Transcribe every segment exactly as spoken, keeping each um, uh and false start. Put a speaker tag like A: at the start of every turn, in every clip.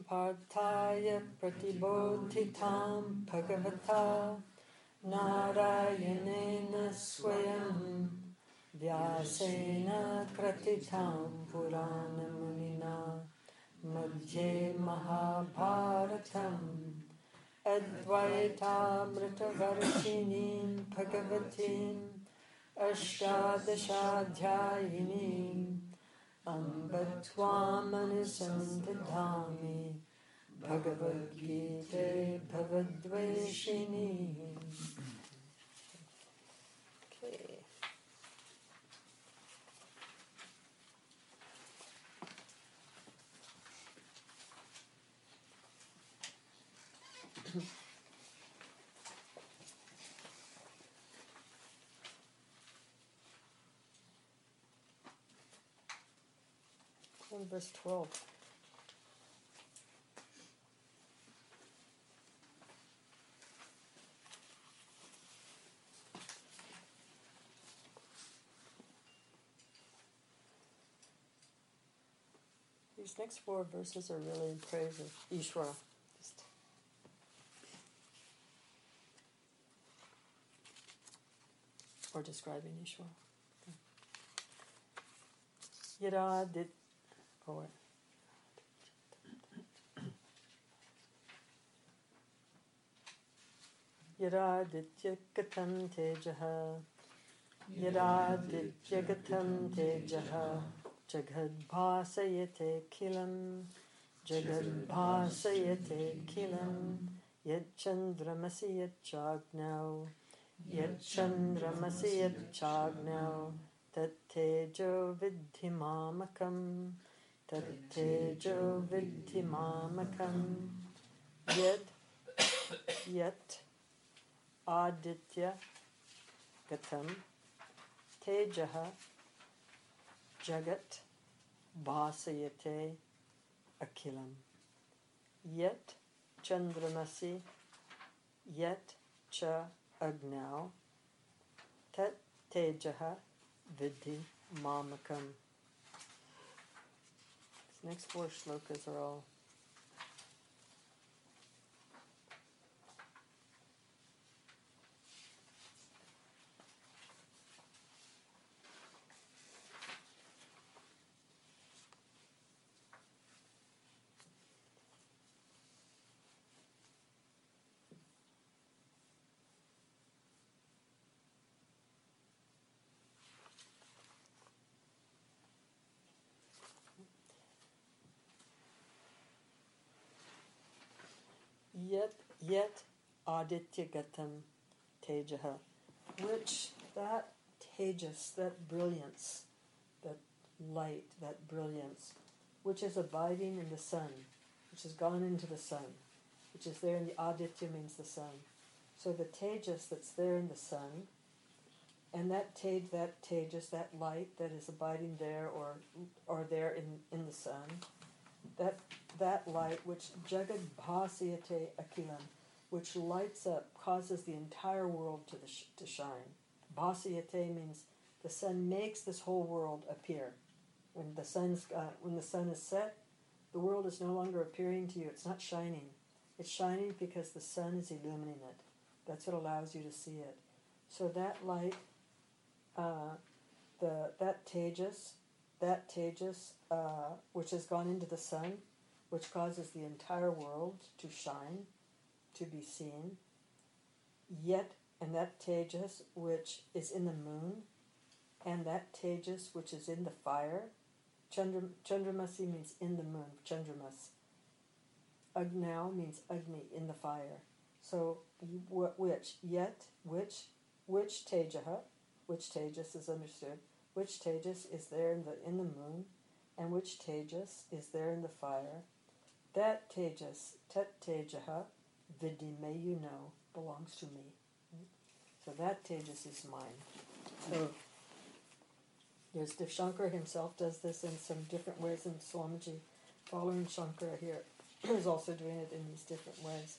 A: Partaya Pratibodhitam Bhagavata Narayanena Swayam Vyasena Kratitam Purana Munina Madhye Mahabharatam Advaitamritavarsinim Bhagavatim Ashtadashadhyayinim Ambatvamanasandadhami Bhagavad Gita Bhavadveshini. Okay. In verse twelve. These next four verses are really in praise of Ishvara. Just or describing Ishvara. Okay. Yada did oh wait. Yada dityagatam tejaha Yada dityagatam tejaha Jagad bhasayate kilam Jagad bhasayate kilam Yat chandramasi yat chagnau Yat chandramasi yat chagnau Tat tejo vidhi mamakam Tat tejo vidhi mamakam Yat Yat Aditya Gatam Tejaha Jagat Bhasayate Akilam Yet Chandramasi Yet Cha Agnau Tat Tejaha Vidhi Mamakam. These next four shlokas are all Yet, yet Aditya Gatam Tejaha, which that tejas, that brilliance, that light, that brilliance, which is abiding in the sun, which has gone into the sun, which is there in the Aditya means the sun. So the tejas that's there in the sun, and that tej, that tejas, that light that is abiding there or or there in, in the sun, that that light which Jagad Bhasyate Akilam, which lights up, causes the entire world to the sh- to shine. Bhasyate means the sun makes this whole world appear. When the sun's uh, when the sun is set, the world is no longer appearing to you. It's not shining. It's shining because the sun is illuminating it. That's what allows you to see it. So that light, uh, the that tejas, that tejas, uh, which has gone into the sun, which causes the entire world to shine, to be seen. Yet, and that tejas, which is in the moon, and that tejas, which is in the fire. Chandra, Chandramasi means in the moon, Chandramas. Agnau means Agni, in the fire. So, which, yet, which, which tejaha, which tejas is understood, which tejas is there in the in the moon, and which tejas is there in the fire. That tejas, tat tejaha, vidhi, may you know, belongs to me. So that tejas is mine. So there's the Shankara himself does this in some different ways, and Swamiji, following Shankara here, is also doing it in these different ways.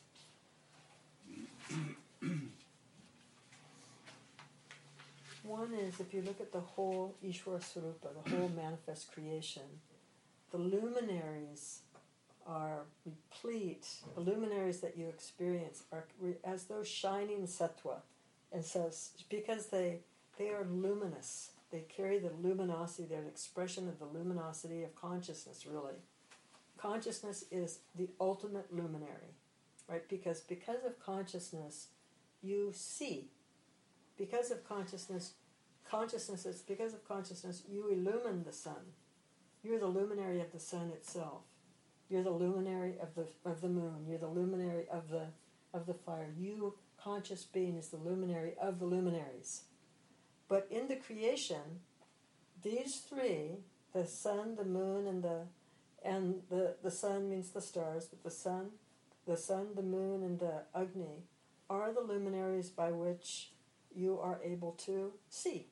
A: One is, if you look at the whole Ishvara Swarupa, the whole manifest creation, the luminaries are replete, the luminaries that you experience are re- as those shining sattva. And so, because they, they are luminous, they carry the luminosity, they're an expression of the luminosity of consciousness, really. Consciousness is the ultimate luminary, right? Because because of consciousness, you see. Because of consciousness, consciousness is because of consciousness, you illumine the sun. You're the luminary of the sun itself. You're the luminary of the of the moon. You're the luminary of the of the fire. You, conscious being, is the luminary of the luminaries. But in the creation, these three, the sun, the moon, and the and the, the sun means the stars, but the sun, the sun, the moon, and the Agni are the luminaries by which you are able to see.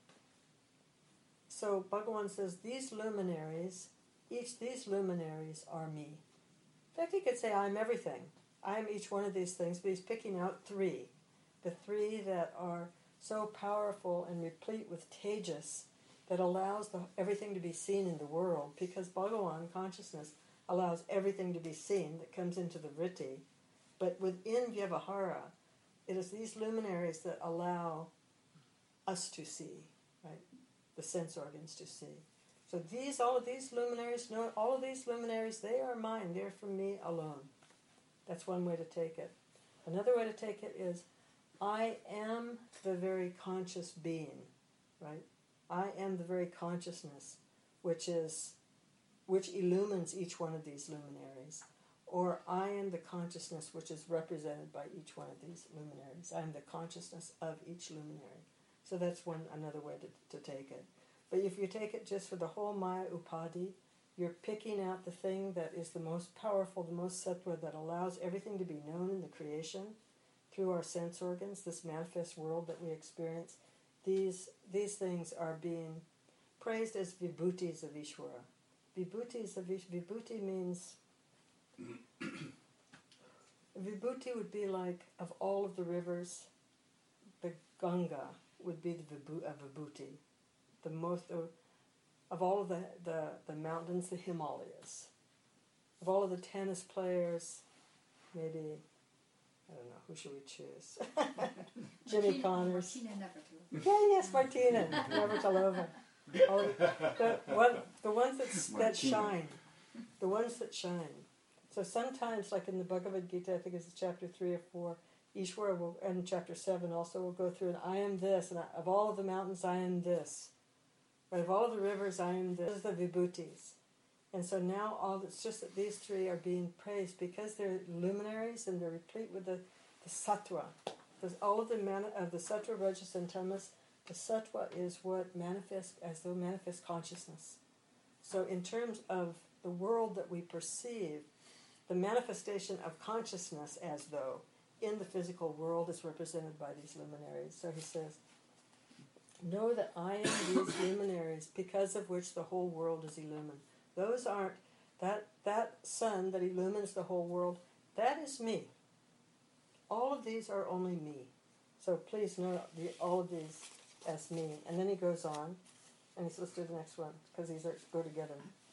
A: So Bhagavan says these luminaries, each these luminaries are me. In fact, he could say I'm everything. I'm each one of these things, but he's picking out three. The three that are so powerful and replete with tejas that allows the, everything to be seen in the world, because Bhagavan, consciousness, allows everything to be seen that comes into the vritti. But within Vyavahara, it is these luminaries that allow us to see, right? The sense organs to see. So these, all of these luminaries, no, all of these luminaries, they are mine. They're from me alone. That's one way to take it. Another way to take it is, I am the very conscious being, right? I am the very consciousness, which is, which illumines each one of these luminaries. Or I am the consciousness which is represented by each one of these luminaries. I am the consciousness of each luminary. So that's one another way to, to take it. But if you take it just for the whole Maya Upadhi, you're picking out the thing that is the most powerful, the most sattva, that allows everything to be known in the creation through our sense organs, this manifest world that we experience. These these things are being praised as vibhutis of Ishvara. Vibhutis of Ishvara. Vibhuti means... Vibhuti would be like, of all of the rivers, the Ganga would be the vibhu- uh, Vibhuti. The most... Uh, of all of the, the, the mountains, the Himalayas. Of all of the tennis players, maybe... I don't know, who should we choose? Jimmy Connors.
B: Martina Navratilova.
A: Yeah, yes, Martina Navratilova. All of the, the, one, the ones that, that shine. The ones that shine. So sometimes, like in the Bhagavad Gita, I think it's chapter three or four, Ishvara will, and chapter seven also will go through, and I am this, and I, of all of the mountains, I am this. But of all of the rivers, I am this. Those are the vibhutis. And so now all it's just that these three are being praised because they're luminaries and they're replete with the, the sattva. There's all of the man, of the sattva, rajas, and tamas. The sattva is what manifests as though manifest consciousness. So in terms of the world that we perceive, the manifestation of consciousness as though in the physical world is represented by these luminaries. So he says, know that I am these luminaries because of which the whole world is illumined. Those aren't, that, that sun that illumines the whole world, that is me. All of these are only me. So please know the, all of these as me. And then he goes on, and he says, let's do the next one, because these are, go together.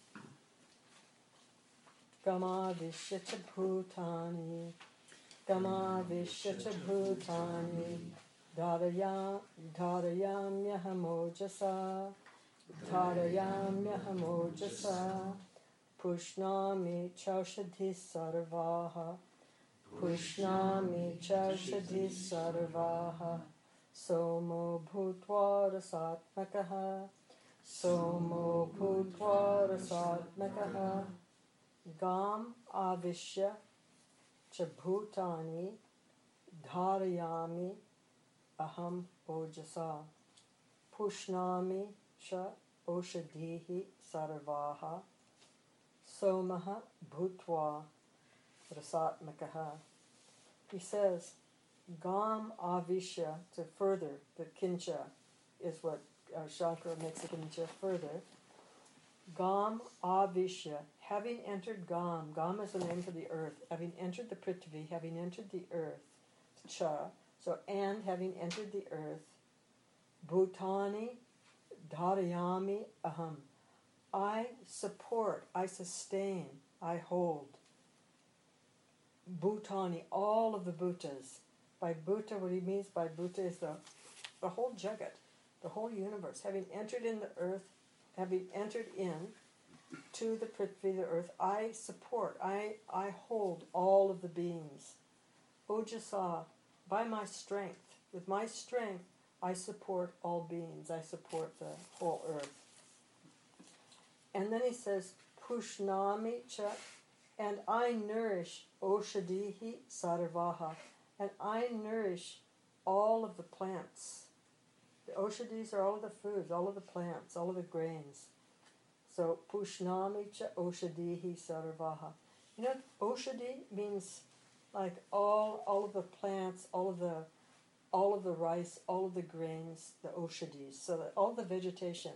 A: Gama vishyata bhutani, Gama vishyata bhutani, Dharayam, Dharayam yahamojasa, Dharayamyahamojasa, Pushnami chaushadhi sarvaha, Pushnami chaushadhi sarvaha, Somo bhutva rasatmakaha, Somo bhutva rasatmakaha, Gam avishya chabhutani, Dharayami aham ojasa, Pushnami cha oshadhihi sarvaha, somaha bhutva rasatmakaha. He says, Gam avishya, to further, the kincha is what uh, Shankara makes the kincha further. Gam avishya, having entered Gam, Gam is the name for the earth, having entered the Prithvi, having entered the earth, cha, so and having entered the earth, Bhutani Dharayami aham. I support, I sustain, I hold Bhutani, all of the Bhutas. By Bhuta, what he means by Bhuta is the, the whole Jagat, the whole universe. Having entered in the earth, having entered in to the Prithvi, the earth, I support, I, I hold all of the beings. Ojasa, by my strength, with my strength, I support all beings. I support the whole earth. And then he says, Pushnami cha, and I nourish Oshadihi Sarvaha, and I nourish all of the plants. The Oshadis are all of the foods, all of the plants, all of the grains. So, Pushnami cha Oshadihi Sarvaha. You know, Oshadi means like all all of the plants, all of the all of the rice, all of the grains, the Oshadis. So that all the vegetation.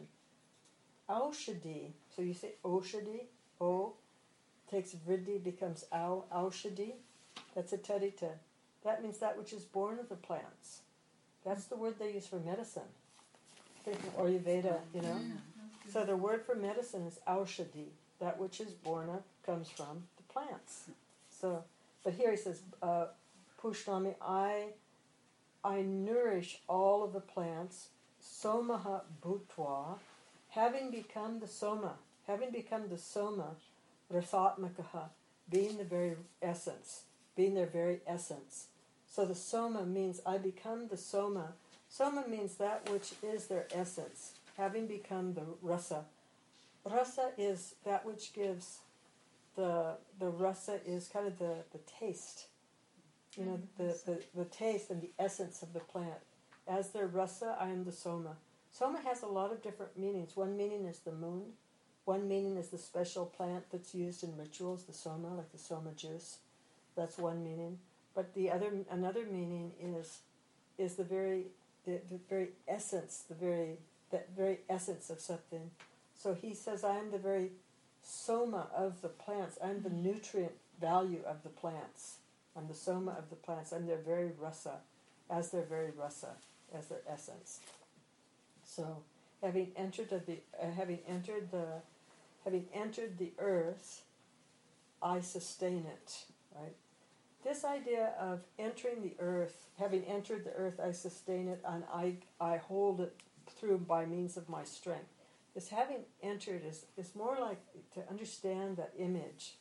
A: Aushadi, so you say Oshadi, O, takes Vriddhi, becomes Au, Aushadi. That's a Tadita. That means that which is born of the plants. That's the word they use for medicine. Or Ayurveda, you know. So the word for medicine is Aushadi. That which is born of comes from the plants. So, but here he says, uh, Pushnami, I, I nourish all of the plants, Somaha Bhutva, having become the Soma, having become the Soma, Rasatmakaha, being the very essence, being their very essence. So the Soma means I become the Soma. Soma means that which is their essence, having become the Rasa. Rasa is that which gives, the the Rasa is kind of the, the taste, you know, the, the, the taste and the essence of the plant. As their Rasa, I am the Soma. Soma has a lot of different meanings. One meaning is the moon. One meaning is the special plant that's used in rituals, the Soma, like the Soma juice. That's one meaning. But the other, another meaning is is the very the, the very essence, the very that very essence of something. So he says, I am the very Soma of the plants. I'm the nutrient value of the plants. I'm the Soma of the plants. I'm their very Rasa, as their very Rasa, as their essence. So, having entered the uh, having entered the having entered the earth, I sustain it. Right. This idea of entering the earth, having entered the earth, I sustain it, and I I hold it through by means of my strength. This having entered is is more like, to understand that image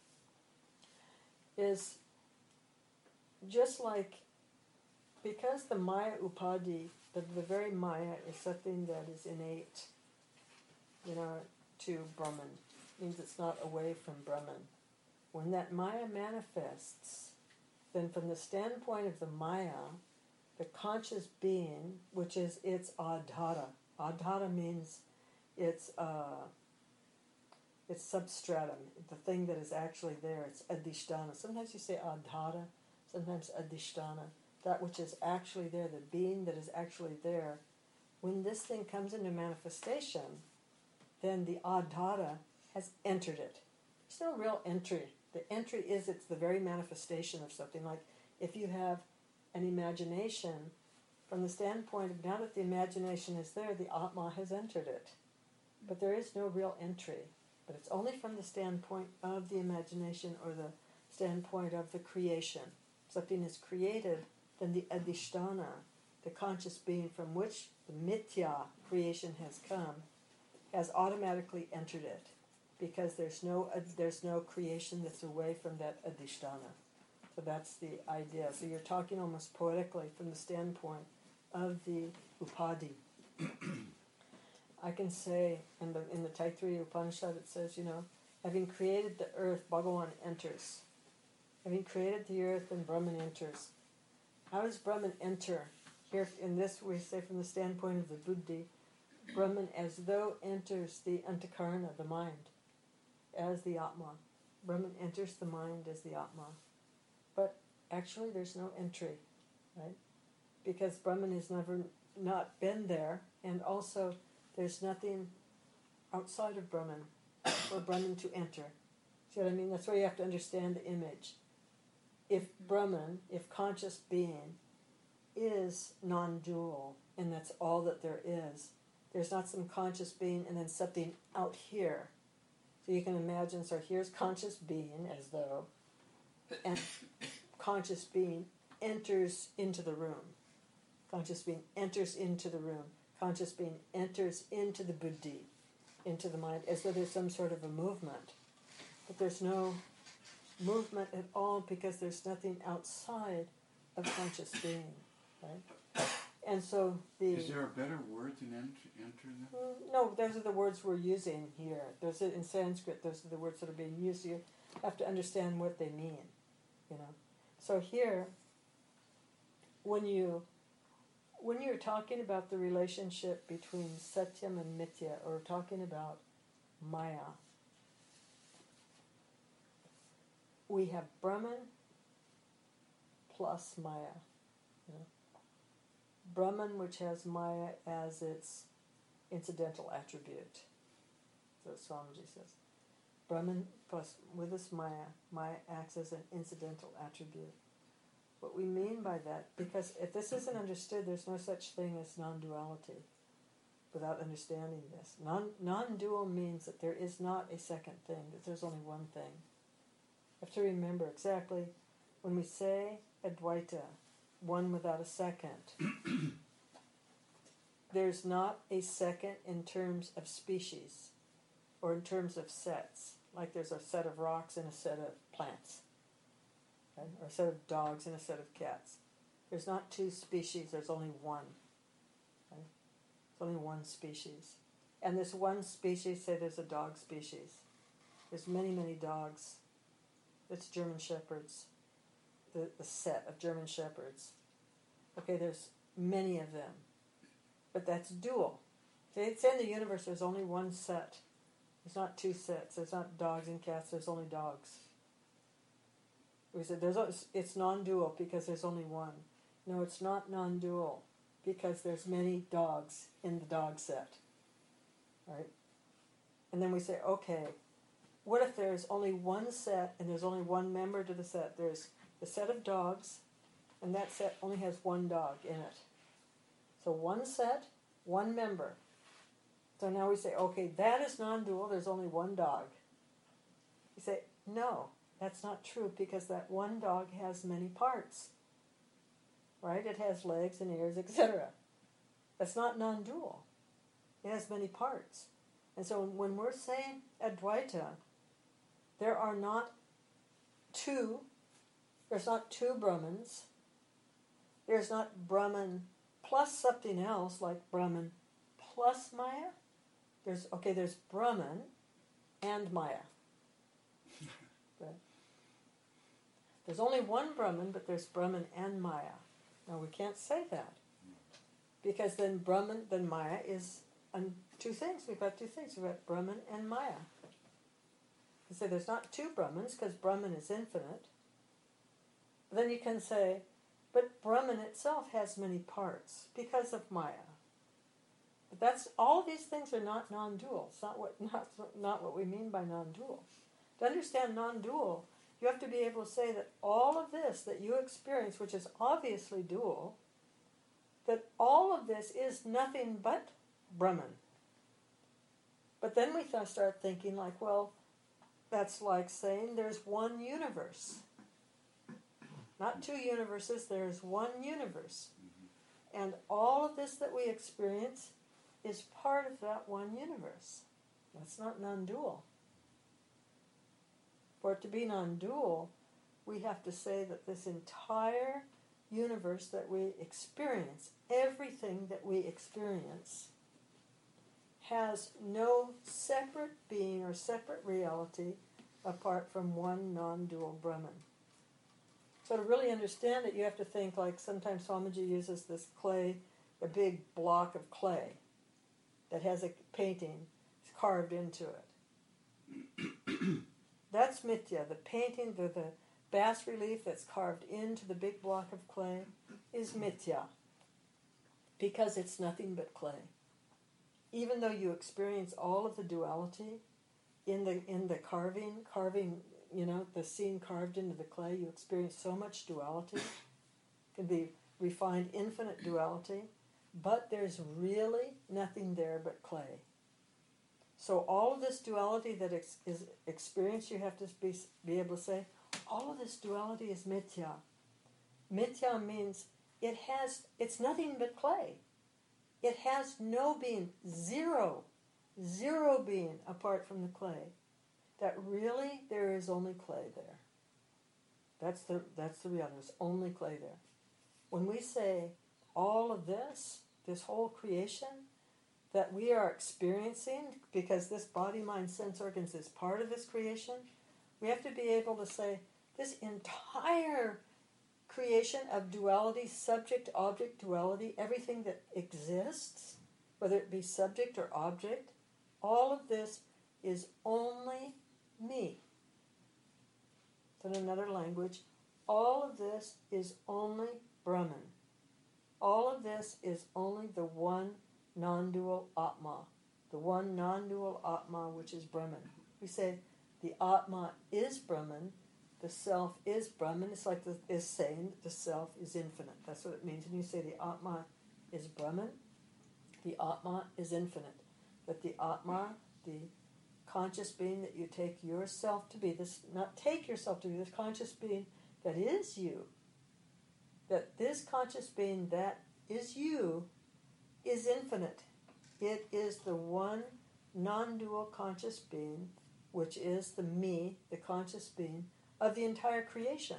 A: is just like, because the Maya Upadi, the, the very Maya is something that is innate, you know, to Brahman. It means it's not away from Brahman. When that Maya manifests, then from the standpoint of the Maya, the conscious being, which is its adhara. Adhara means it's uh, it's substratum, the thing that is actually there. It's adhisthana. Sometimes you say adhara, sometimes adhisthana. That which is actually there, the being that is actually there. When this thing comes into manifestation, then the adhara has entered it. There's no real entry. The entry is it's the very manifestation of something. Like if you have an imagination, from the standpoint of now that the imagination is there, the Atma has entered it. But there is no real entry. But it's only from the standpoint of the imagination or the standpoint of the creation. Something is created, then the adhisthana, the conscious being from which the mithya creation has come, has automatically entered it. Because there's no uh, there's no creation that's away from that adhisthana. So that's the idea. So you're talking almost poetically from the standpoint of the upadi. I can say in the in the Taittiriya Upanishad it says, you know, having created the earth, Bhagavan enters. Having created the earth, then Brahman enters. How does Brahman enter? Here in this we say from the standpoint of the Buddhi, Brahman as though enters the Antakarana, the mind, as the Atma. Brahman enters the mind as the Atma. But actually there's no entry, right? Because Brahman has never not been there, and also there's nothing outside of Brahman for Brahman to enter. See what I mean? That's why you have to understand the image. If Brahman, if conscious being, is non-dual, and that's all that there is, there's not some conscious being and then something out here. So you can imagine, so here's conscious being as though, and conscious being enters into the room. Conscious being enters into the room. Conscious being enters into the buddhi, into the mind, as though there's some sort of a movement. But there's no movement at all because there's nothing outside of conscious being. Right? And so the...
B: Is there a better word than enter, enter then?
A: No, those are the words we're using here. Those are, in Sanskrit, those are the words that are being used. You have to understand what they mean. You know. So here, when you when you're talking about the relationship between Satyam and Mithya, or talking about Maya, we have Brahman plus Maya. You know? Brahman, which has Maya as its incidental attribute. So Swamiji says. Brahman plus with this Maya, Maya acts as an incidental attribute. What we mean by that, because if this isn't understood, there's no such thing as non-duality without understanding this. Non, non-dual means that there is not a second thing, that there's only one thing. You have to remember exactly when we say Advaita, one without a second, there's not a second in terms of species or in terms of sets, like there's a set of rocks and a set of plants, okay? Or a set of dogs and a set of cats. There's not two species, there's only one. Okay? There's only one species. And this one species, say there's a dog species. There's many, many dogs. It's German Shepherds, the, the set of German Shepherds. Okay, there's many of them. But that's dual. It's in the universe, there's only one set. There's not two sets. There's not dogs and cats, there's only dogs. We said there's it's non-dual because there's only one. No, it's not non-dual because there's many dogs in the dog set. Right? And then we say, okay, what if there's only one set and there's only one member to the set? There's the set of dogs, and that set only has one dog in it. So one set, one member. So now we say, okay, that is non-dual, there's only one dog. You say, no, that's not true because that one dog has many parts. Right? It has legs and ears, et cetera. That's not non-dual. It has many parts. And so when we're saying Advaita, there are not two, there's not two Brahmans. There's not Brahman plus something else like Brahman plus Maya. There's okay, there's Brahman and Maya. Okay. There's only one Brahman, but there's Brahman and Maya. Now we can't say that. Because then Brahman, then Maya is um, two things. We've got two things. We've got Brahman and Maya. You say there's not two Brahmans because Brahman is infinite. But then you can say, but Brahman itself has many parts because of Maya. But that's all of these things are not non-dual. It's not what not not what we mean by non-dual. To understand non-dual, you have to be able to say that all of this that you experience, which is obviously dual, that all of this is nothing but Brahman. But then we th- start thinking like, well, that's like saying there's one universe. Not two universes, there's one universe. And all of this that we experience is part of that one universe. That's not non-dual. For it to be non-dual, we have to say that this entire universe that we experience, everything that we experience, has no separate being or separate reality apart from one non-dual Brahman. So to really understand it, you have to think like sometimes Swamiji uses this clay, a big block of clay that has a painting carved into it. That's Mithya. The painting, the, the bas-relief that's carved into the big block of clay is Mithya because it's nothing but clay. Even though you experience all of the duality in the in the carving, carving, you know, the scene carved into the clay, you experience so much duality. It can be refined infinite duality, but there's really nothing there but clay. So all of this duality that ex- is experienced, you have to be, be able to say, all of this duality is mithya. Mithya means it has, it's nothing but clay. It has no being, zero, zero being apart from the clay. That really there is only clay there. That's the that's the reality. There's only clay there. When we say all of this, this whole creation that we are experiencing, because this body, mind, sense organs is part of this creation, we have to be able to say this entire creation of duality, subject, object, duality, everything that exists, whether it be subject or object, all of this is only me. In another language, all of this is only Brahman. All of this is only the one non-dual Atma, the one non-dual Atma, which is Brahman. We say the Atma is Brahman, the self is Brahman. It's like the, is saying the self is infinite. That's what it means when you say the Atma is Brahman. The Atma is infinite. That the Atma, the conscious being that you take yourself to be, this not take yourself to be, this conscious being that is you, that this conscious being that is you is infinite. It is the one non-dual conscious being, which is the me, the conscious being of the entire creation.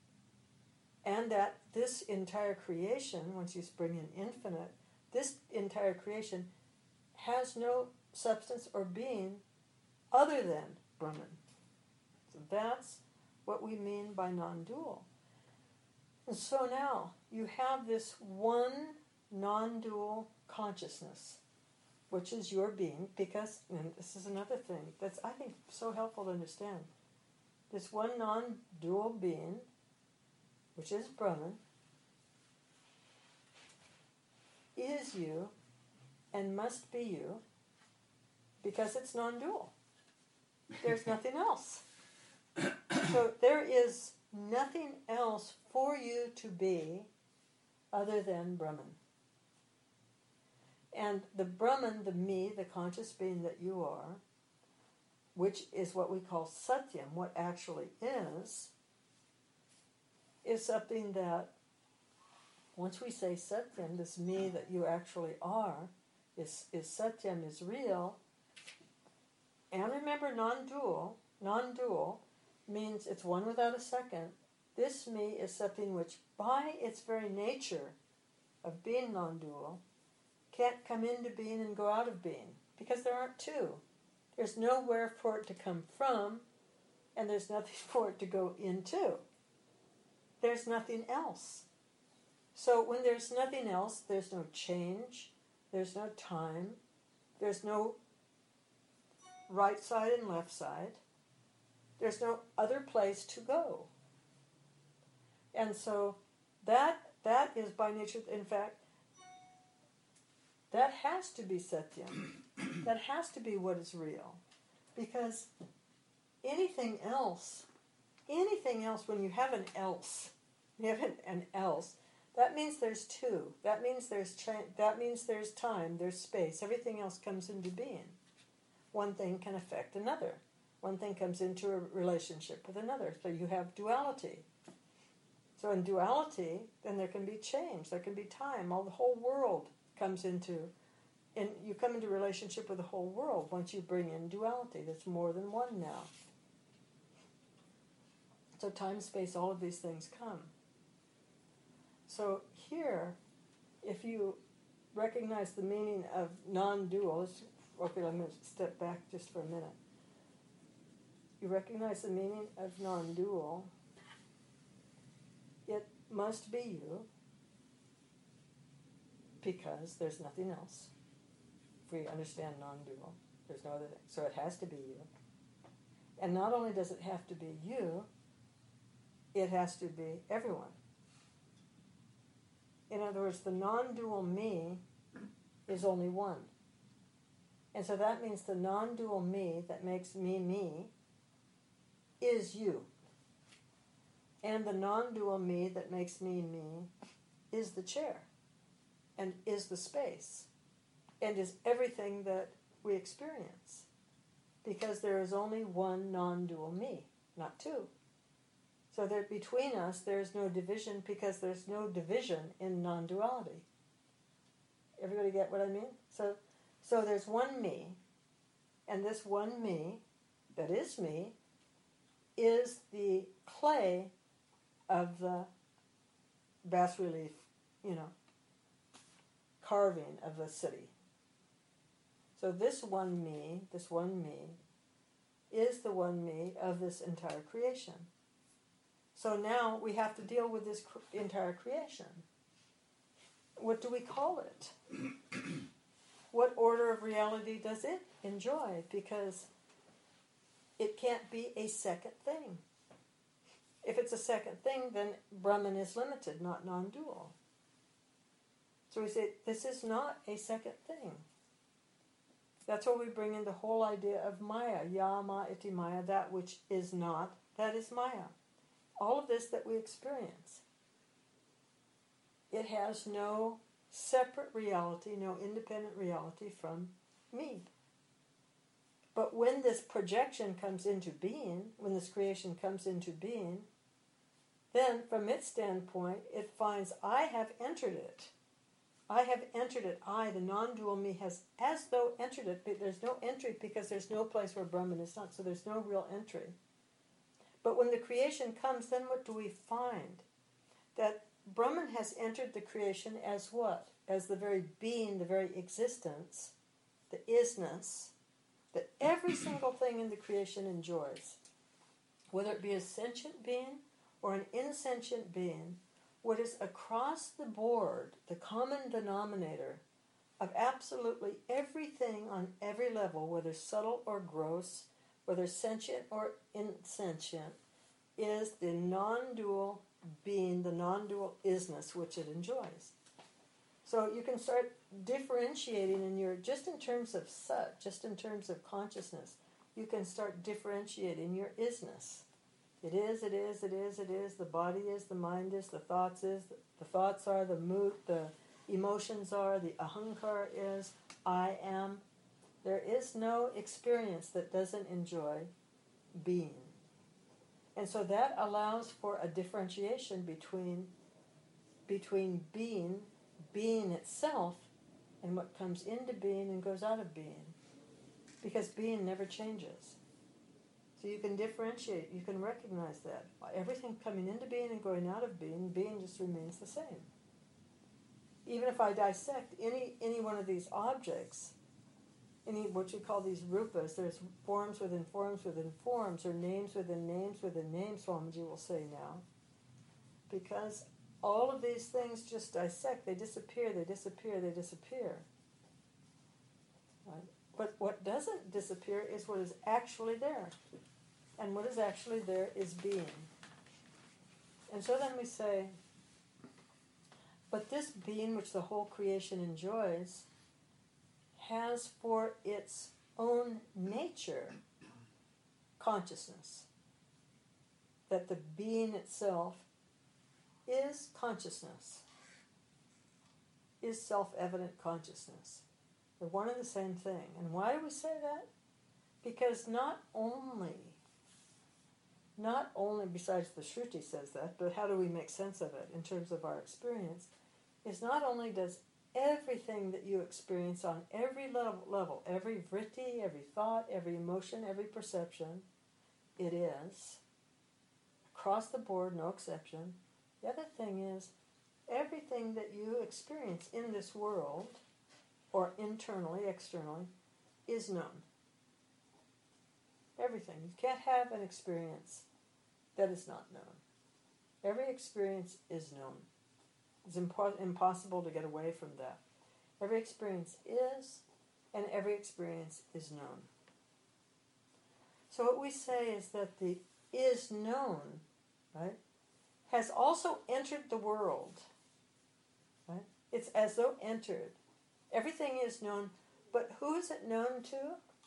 A: And that this entire creation, once you bring in infinite, this entire creation has no substance or being other than Brahman. So that's what we mean by non-dual. And so now you have this one non-dual consciousness, which is your being, because, and this is another thing that's, I think, so helpful to understand. This one non-dual being, which is Brahman, is you and must be you because it's non-dual. There's nothing else. So there is nothing else for you to be other than Brahman. And the Brahman, the me, the conscious being that you are, which is what we call Satyam, what actually is, is something that, once we say Satyam, this me that you actually are, is, is Satyam, is real. And remember, non-dual, non-dual means it's one without a second. This me is something which, by its very nature of being non-dual, can't come into being and go out of being, because there aren't two. There's nowhere for it to come from, and there's nothing for it to go into. There's nothing else. So when there's nothing else, there's no change, there's no time, there's no right side and left side, there's no other place to go. And so that that is by nature, in fact, that has to be Satyam. That has to be what is real. Because anything else, anything else, when you have an else, you have an, an else, that means there's two. That means there's cha- that means there's time, there's space. Everything else comes into being. One thing can affect another. One thing comes into a relationship with another. So you have duality. So in duality, then there can be change. There can be time. All the whole world comes into, and you come into relationship with the whole world once you bring in duality. There's more than one now. So time, space, all of these things come. So here, if you recognize the meaning of non-dual, okay, I'm going to step back just for a minute. You recognize the meaning of non-dual. It must be you because there's nothing else. If we understand non-dual, there's no other thing. So it has to be you. And not only does it have to be you, it has to be everyone. In other words, the non-dual me is only one. And so that means the non-dual me that makes me me is you. And the non-dual me that makes me me is the chair and is the space and is everything that we experience. Because there is only one non-dual me, not two. So that between us there's no division because there's no division in non-duality. Everybody get what I mean? So, so there's one me, and this one me, that is me, is the clay of the bas relief, you know, carving of the city. So this one me, this one me, is the one me of this entire creation. So now we have to deal with this cr- entire creation. What do we call it? What order of reality does it enjoy? Because it can't be a second thing. If it's a second thing, then Brahman is limited, not non-dual. So we say, this is not a second thing. That's where we bring in the whole idea of Maya. Yama iti Maya, that which is not, that is Maya. All of this that we experience, it has no separate reality, no independent reality from me. But when this projection comes into being, when this creation comes into being, then from its standpoint, it finds I have entered it. I have entered it. I, the non-dual me, has as though entered it, but there's no entry because there's no place where Brahman is not, so there's no real entry. But when the creation comes, then what do we find? That Brahman has entered the creation as what? As the very being, the very existence, the isness, that every single thing in the creation enjoys. Whether it be a sentient being or an insentient being, what is across the board, the common denominator of absolutely everything on every level, whether subtle or gross, whether sentient or insentient, is the non-dual being, the non-dual isness which it enjoys. So you can start differentiating in your, just in terms of sat, just in terms of consciousness, you can start differentiating your isness. It is, it is, it is, it is, the body is, the mind is, the thoughts is, the thoughts are, the mood, the emotions are, the ahankar is, I am. There is no experience that doesn't enjoy being. And so that allows for a differentiation between, between being, being itself, and what comes into being and goes out of being. Because being never changes. So you can differentiate, you can recognize that. Everything coming into being and going out of being, being just remains the same. Even if I dissect any any one of these objects, any what you call these rupas, there's forms within forms within forms, or names within names within names, Swamiji will say now. Because all of these things just dissect, they disappear, they disappear, they disappear. Right? But what doesn't disappear is what is actually there. And what is actually there is being. And so then we say, but this being which the whole creation enjoys has for its own nature consciousness. That the being itself is consciousness, is self-evident consciousness. They're one and the same thing. And why do we say that? Because not only, not only, besides the Shruti says that, but how do we make sense of it in terms of our experience, is not only does everything that you experience on every level, level, every vritti, every thought, every emotion, every perception, it is, across the board, no exception. The other thing is, everything that you experience in this world, or internally, externally, is known. Everything. You can't have an experience that is not known. Every experience is known. It's impo- impossible to get away from that. Every experience is, and every experience is known. So what we say is that the is known, right, has also entered the world. Right? It's as though entered. Everything is known, but who is it known to?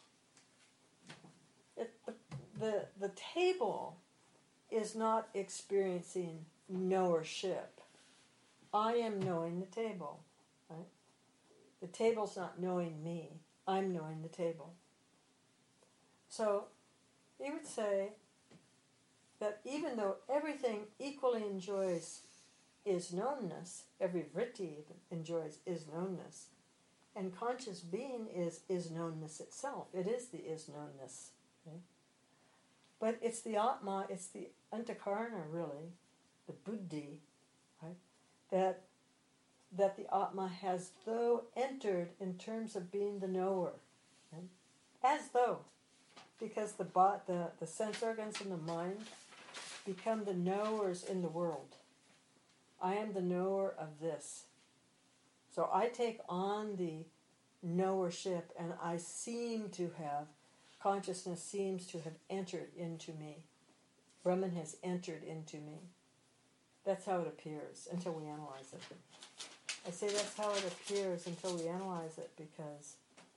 A: It, the, the, the table is not experiencing knowership. I am knowing the table. Right? The table's not knowing me. I'm knowing the table. So, you would say that even though everything equally enjoys is knownness, every vritti enjoys is knownness, and conscious being is is knownness itself. It is the is knownness. Okay? But it's the Atma, it's the Antakarana really, the Buddhi, right? That that the Atma has though entered in terms of being the knower. Right? As though. Because the, the the sense organs and the mind become the knowers in the world. I am the knower of this. So I take on the knowership, and I seem to have, consciousness seems to have entered into me. Brahman has entered into me. That's how it appears until we analyze it. I say that's how it appears until we analyze it, because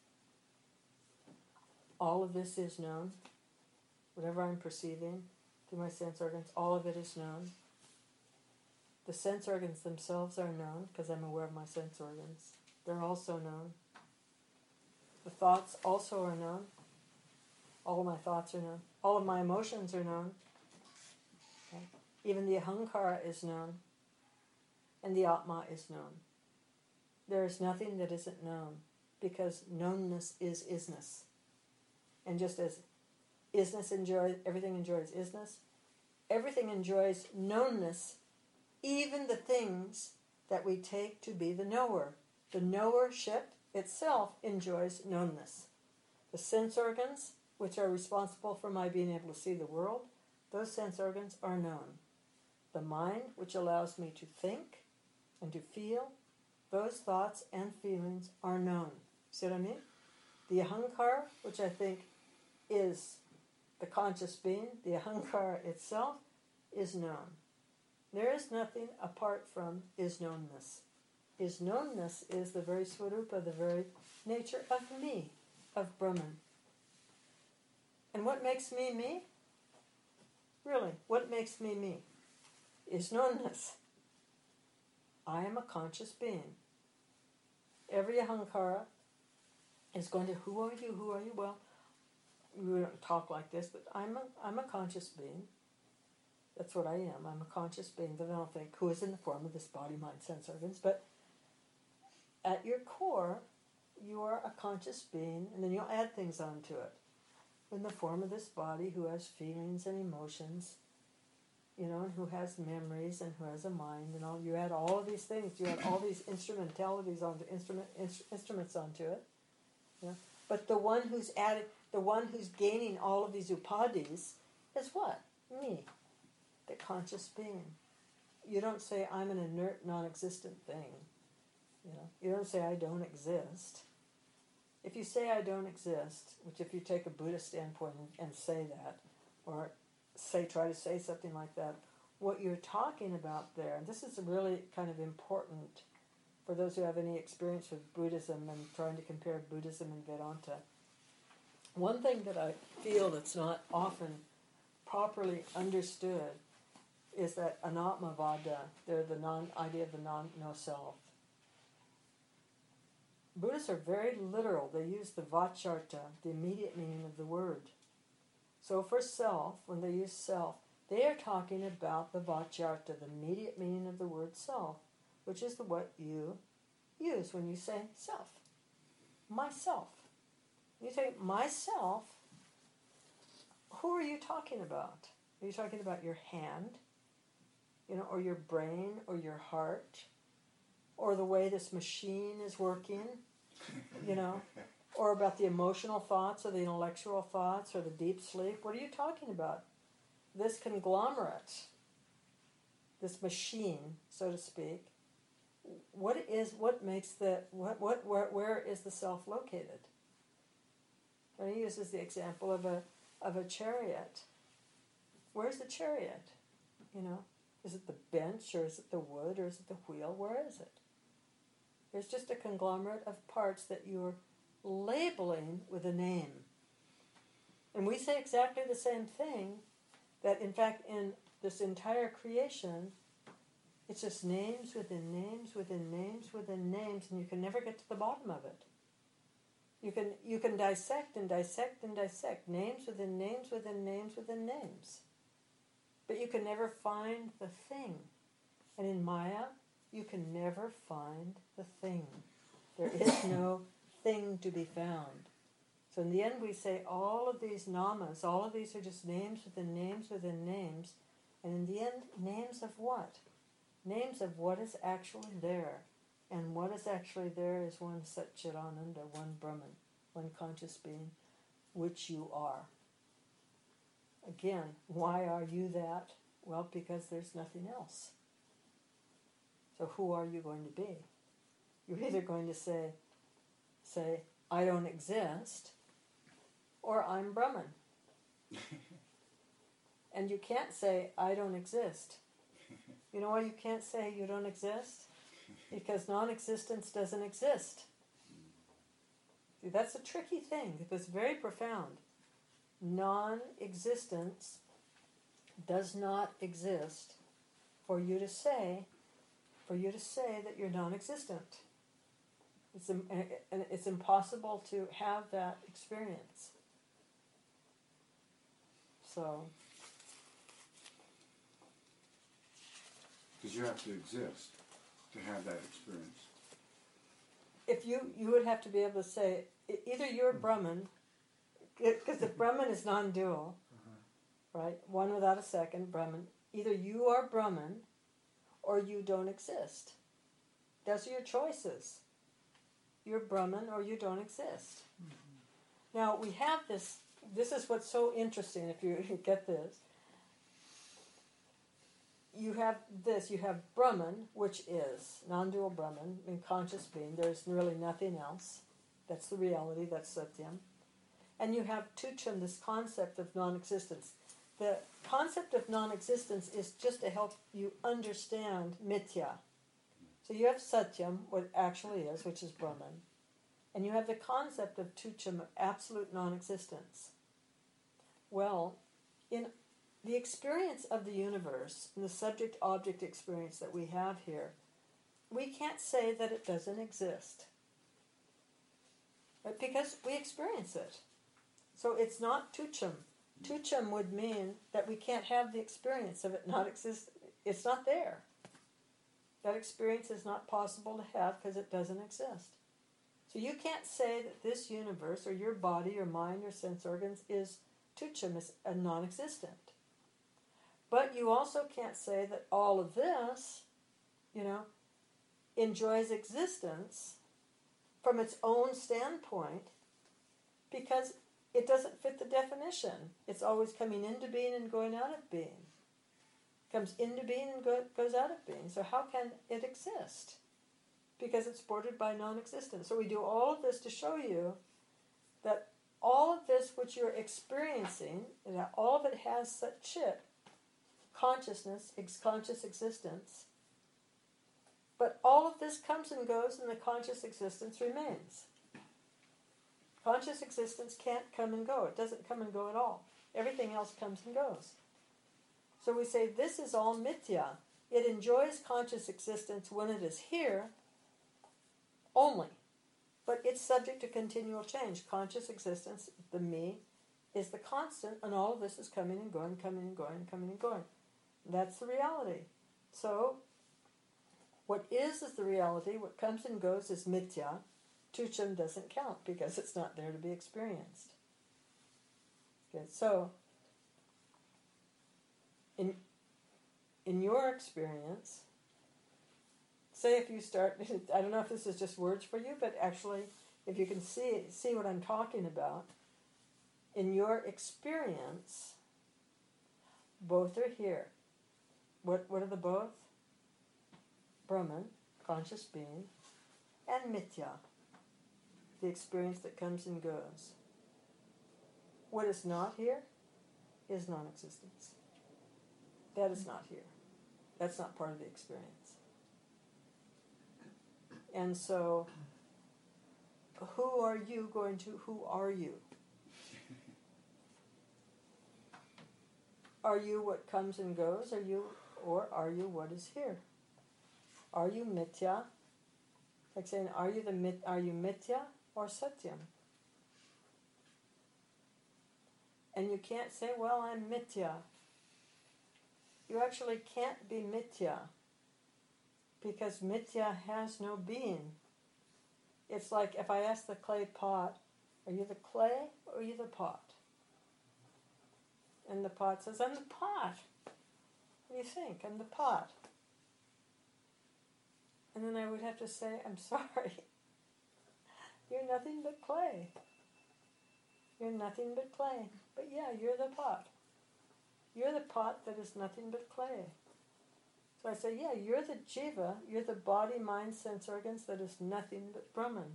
A: all of this is known. Whatever I'm perceiving through my sense organs, all of it is known. The sense organs themselves are known because I'm aware of my sense organs. They're also known. The thoughts also are known. All of my thoughts are known. All of my emotions are known. Okay? Even the ahankara is known. And the atma is known. There is nothing that isn't known, because knownness is isness. And just as isness enjoys, everything enjoys isness, everything enjoys knownness, even the things that we take to be the knower. The knowership itself enjoys knownness. The sense organs, which are responsible for my being able to see the world, those sense organs are known. The mind, which allows me to think and to feel, those thoughts and feelings are known. See what I mean? The ahankara, which I think is the conscious being, the ahankara itself, is known. There is nothing apart from is knownness. Is knownness is the very swarupa, the very nature of me, of Brahman. And what makes me me? Really, what makes me me? Is knownness. I am a conscious being. Every ahankara is going to, who are you, who are you? Well, we don't talk like this, but I'm a, I'm a conscious being. That's what I am. I'm a conscious being, but I don't think who is in the form of this body, mind, sense organs. But at your core, you are a conscious being, and then you'll add things onto it. In the form of this body, who has feelings and emotions, you know, and who has memories and who has a mind, and all. You add all of these things. You add all these instrumentalities onto instrument inst- instruments onto it. You know? But the one who's added, the one who's gaining all of these upadhis is what? Me. The conscious being. You don't say I'm an inert, non-existent thing. You know, you don't say I don't exist. If you say I don't exist, which if you take a Buddhist standpoint and, and say that, or say try to say something like that, what you're talking about there, and this is really kind of important for those who have any experience with Buddhism and trying to compare Buddhism and Vedanta. One thing that I feel that's not often properly understood is that anatmavada, they're the non idea of the non no self. Buddhists are very literal. They use the vacharta, the immediate meaning of the word. So for self, when they use self, they are talking about the vacharta, the immediate meaning of the word self, which is the what you use when you say self. Myself. You say myself, who are you talking about? Are you talking about your hand, you know, or your brain, or your heart, or the way this machine is working, you know, or about the emotional thoughts, or the intellectual thoughts, or the deep sleep? What are you talking about? This conglomerate, this machine, so to speak, what is, what makes the, what, what, where, where is the self located? And he uses the example of a, of a chariot. Where's the chariot? You know, is it the bench, or is it the wood, or is it the wheel? Where is it? There's just a conglomerate of parts that you're labeling with a name. And we say exactly the same thing, that in fact in this entire creation, it's just names within names within names within names, and you can never get to the bottom of it. You can you can dissect and dissect and dissect, names within names within names within names. but you can never find the thing. And in Maya, you can never find the thing. There is no thing to be found. So in the end we say all of these namas, all of these are just names within names within names, and in the end, names of what? Names of what is actually there. And what is actually there is one Satchidananda, one Brahman, one conscious being, which you are. Again, why are you that? Well, because there's nothing else. So who are you going to be? You're either going to say, say, I don't exist, or I'm Brahman. And you can't say, I don't exist. You know why you can't say you don't exist? Because non-existence doesn't exist. See, that's a tricky thing, because it's very profound. Non-existence does not exist for you to say, for you to say that you're non-existent. It's, and it's impossible to have that experience. So,
B: because you have to exist to have that experience.
A: If you, you would have to be able to say, either you're Brahman, because if Brahman is non-dual, uh-huh. right, one without a second, Brahman, either you are Brahman or you don't exist. Those are your choices. You're Brahman or you don't exist. Mm-hmm. Now, we have this, this is what's so interesting, if you get this. You have this, you have Brahman, which is non-dual Brahman, in conscious being. There's really nothing else. That's the reality, that's Satyam. And you have Tucham, this concept of non-existence. The concept of non-existence is just to help you understand Mithya. So you have Satyam, what actually is, which is Brahman. And you have the concept of Tucham, of absolute non-existence. Well, in the experience of the universe, and the subject-object experience that we have here, we can't say that it doesn't exist. Right? Because we experience it. So it's not Tucham. Tucham would mean that we can't have the experience of it not exist. It's not there. That experience is not possible to have because it doesn't exist. So you can't say that this universe, or your body, or mind, or sense organs, is Tucham, is a non-existent. But you also can't say that all of this, you know, enjoys existence from its own standpoint, because it doesn't fit the definition. It's always coming into being and going out of being. Comes into being and go, goes out of being. So how can it exist? Because it's bordered by non-existence. So we do all of this to show you that all of this which you're experiencing, that all of it has such chit, consciousness, ex- conscious existence, but all of this comes and goes and the conscious existence remains. Conscious existence can't come and go. It doesn't come and go at all. Everything else comes and goes. So we say this is all mithya. It enjoys conscious existence when it is here only. But it's subject to continual change. Conscious existence, the me, is the constant, and all of this is coming and going, coming and going, coming and going. That's the reality. So, what is is the reality. What comes and goes is mithya. Tucham doesn't count because it's not there to be experienced. Okay, so, in in your experience, say if you start, I don't know if this is just words for you, but actually, if you can see see what I'm talking about, in your experience, both are here. What what are the both? Brahman, conscious being, and mithya, the experience that comes and goes. What is not here is non-existence. That is not here. That's not part of the experience. And so, who are you going to, who are you? Are you what comes and goes? Are you, or are you what is here? Are you mithya? Like saying, are you the mit, are you mithya or satyam? And you can't say, well, I'm mithya. you actually can't be mithya, because mithya has no being. It's like if I ask the clay pot, are you the clay or are you the pot? And the pot says, I'm the pot. What do you think? I'm the pot. And then I would have to say, I'm sorry. You're nothing but clay. You're nothing but clay. But yeah, you're the pot. You're the pot that is nothing but clay. So I say, yeah, you're the jiva, you're the body, mind, sense organs that is nothing but Brahman.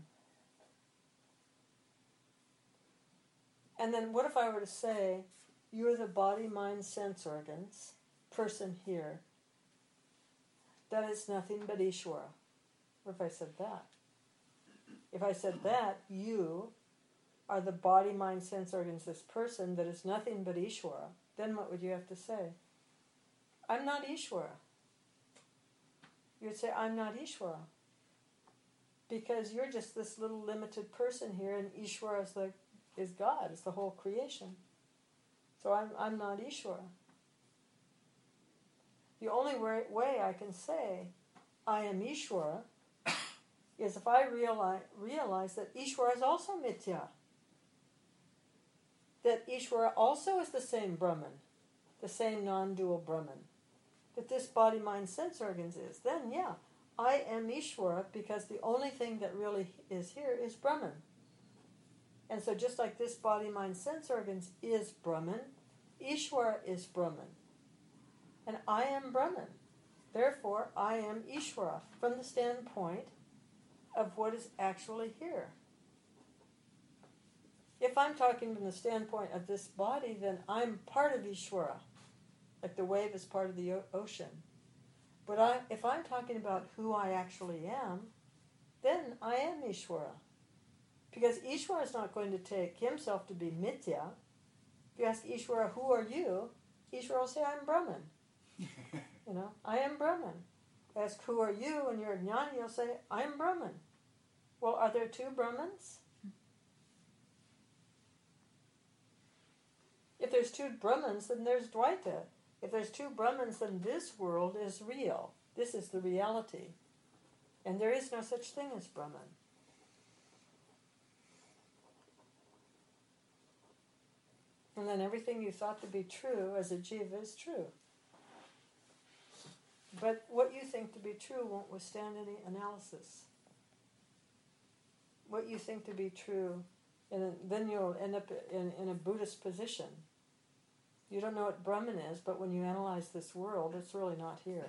A: And then what if I were to say, you're the body, mind, sense organs, person here, that is nothing but Ishvara? What if I said that? If I said that, you are the body, mind, sense organs, this person that is nothing but Ishvara, then what would you have to say? I'm not Ishvara. You'd say, I'm not Ishvara. Because you're just this little limited person here, and Ishvara is, the, is God, is the whole creation. So I'm, I'm not Ishvara. The only way, way I can say I am Ishvara is if I realize, realize that Ishvara is also Mithya. That Ishvara also is the same Brahman, the same non-dual Brahman. That this body, mind, sense organs is. Then, yeah, I am Ishvara because the only thing that really is here is Brahman. And so just like this body, mind, sense organs is Brahman, Ishvara is Brahman. And I am Brahman. Therefore, I am Ishvara from the standpoint of what is actually here. If I'm talking from the standpoint of this body, then I'm part of Ishvara, like the wave is part of the o- ocean. But I, if I'm talking about who I actually am, then I am Ishvara. Because Ishvara is not going to take himself to be Mithya. If you ask Ishvara, who are you? Ishvara will say, I'm Brahman. You know, I am Brahman. Ask, who are you? And you're a jnani, you'll say, I am Brahman. Well, are there two Brahmans? If there's two Brahmans, then there's Dvaita. If there's two Brahmans, then this world is real. This is the reality. And there is no such thing as Brahman. And then everything you thought to be true as a jiva is true. But what you think to be true won't withstand any analysis. What you think to be true, and then you'll end up in, in a Buddhist position. You don't know what Brahman is, but when you analyze this world, it's really not here.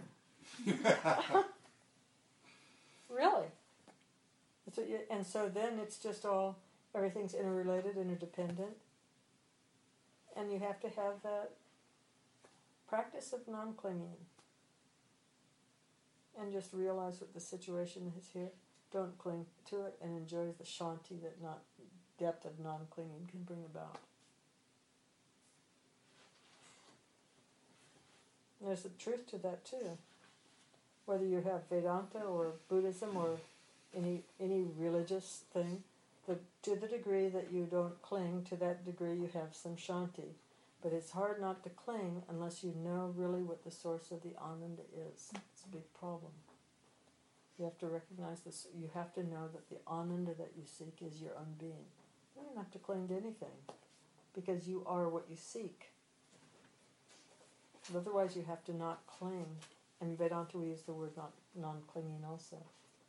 A: Really. It's a, and so then it's just all, everything's interrelated, interdependent. And you have to have that practice of non-clinging. And just realize what the situation is here. Don't cling to it and enjoy the shanti that not depth of non-clinging can bring about. And there's a truth to that too. Whether you have Vedanta or Buddhism or any any religious thing, the, to the degree that you don't cling, to that degree you have some shanti. But it's hard not to cling unless you know really what the source of the ananda is. It's a big problem. You have to recognize this. You have to know that the ananda that you seek is your own being. You don't have to cling to anything because you are what you seek. But otherwise you have to not cling. And Vedanta, we use the word not, non-clinging also.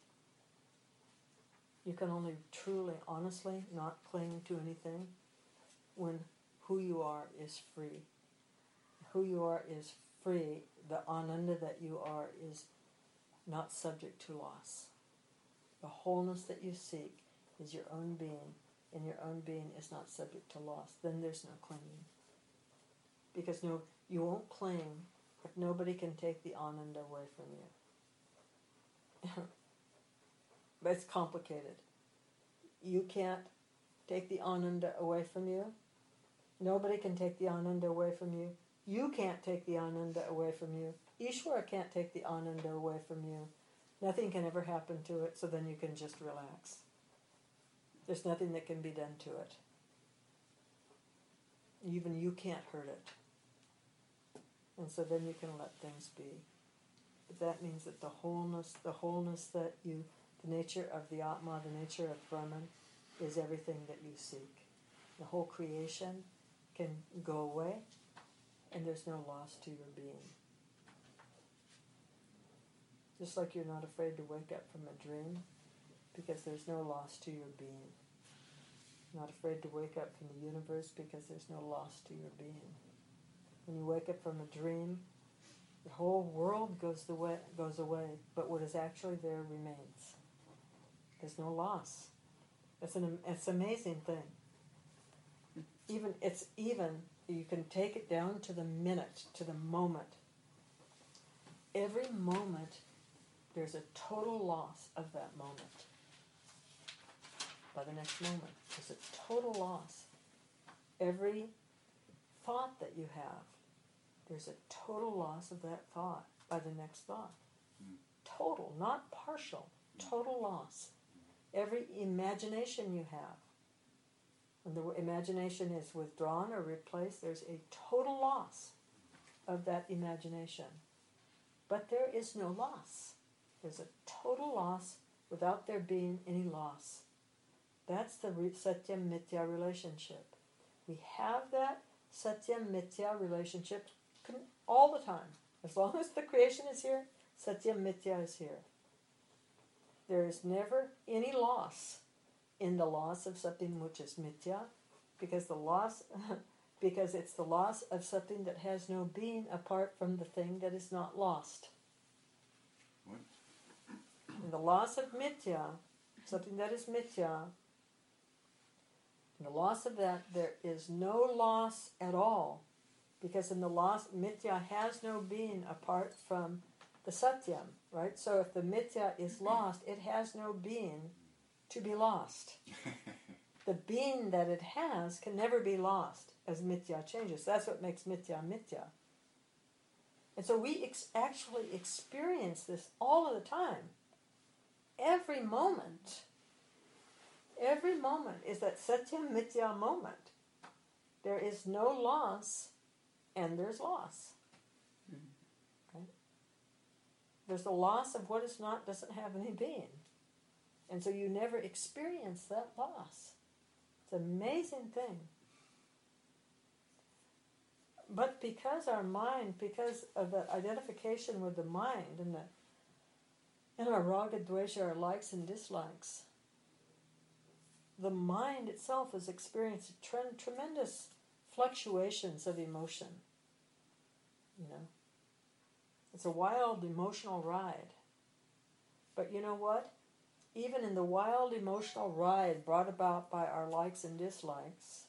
A: You can only truly, honestly not cling to anything when who you are is free. Who you are is free. The ananda that you are is not subject to loss. The wholeness that you seek is your own being, and your own being is not subject to loss. Then there's no clinging. Because no, you won't cling if nobody can take the ananda away from you. But it's complicated. You can't take the ananda away from you. Nobody can take the ananda away from you. You can't take the ananda away from you. Ishvara can't take the ananda away from you. Nothing can ever happen to it, so then you can just relax. There's nothing that can be done to it. Even you can't hurt it. And so then you can let things be. But that means that the wholeness, the wholeness that you, the nature of the Atma, the nature of Brahman, is everything that you seek. The whole creation can go away, and there's no loss to your being. Just like you're not afraid to wake up from a dream, because there's no loss to your being. Not afraid to wake up from the universe, because there's no loss to your being. When you wake up from a dream, the whole world goes the way, goes away, but what is actually there remains. There's no loss. It's an it's an amazing thing. Even it's even you can take it down to the minute, to the moment. Every moment, there's a total loss of that moment. By the next moment, there's a total loss. Every thought that you have, there's a total loss of that thought by the next thought. Mm. Total, not partial. Total loss. Every imagination you have, when the imagination is withdrawn or replaced, there's a total loss of that imagination. But there is no loss. There's a total loss without there being any loss. That's the Satyam Mithya relationship. We have that Satyam Mithya relationship all the time. As long as the creation is here, Satyam Mithya is here. There is never any loss in the loss of something which is Mithya, because the loss, because it's the loss of something that has no being apart from the thing that is not lost.
B: What?
A: In the loss of Mithya, something that is Mithya, in the loss of that, there is no loss at all. Because in the loss, Mithya has no being apart from the Satyam, right? So if the Mithya is lost, it has no being to be lost. The being that it has can never be lost as Mithya changes. That's what makes Mithya Mithya. And so we ex- actually experience this all of the time. Every moment, every moment is that Satyam Mithya moment. There is no loss, and there's loss. Okay? There's the loss of what is not, doesn't have any being. And so you never experience that loss. It's an amazing thing. But because our mind, because of the identification with the mind and the and our raga, dvesha, our likes and dislikes, the mind itself has experienced tre- tremendous fluctuations of emotion. You know, it's a wild emotional ride. But you know what? Even in the wild emotional ride brought about by our likes and dislikes,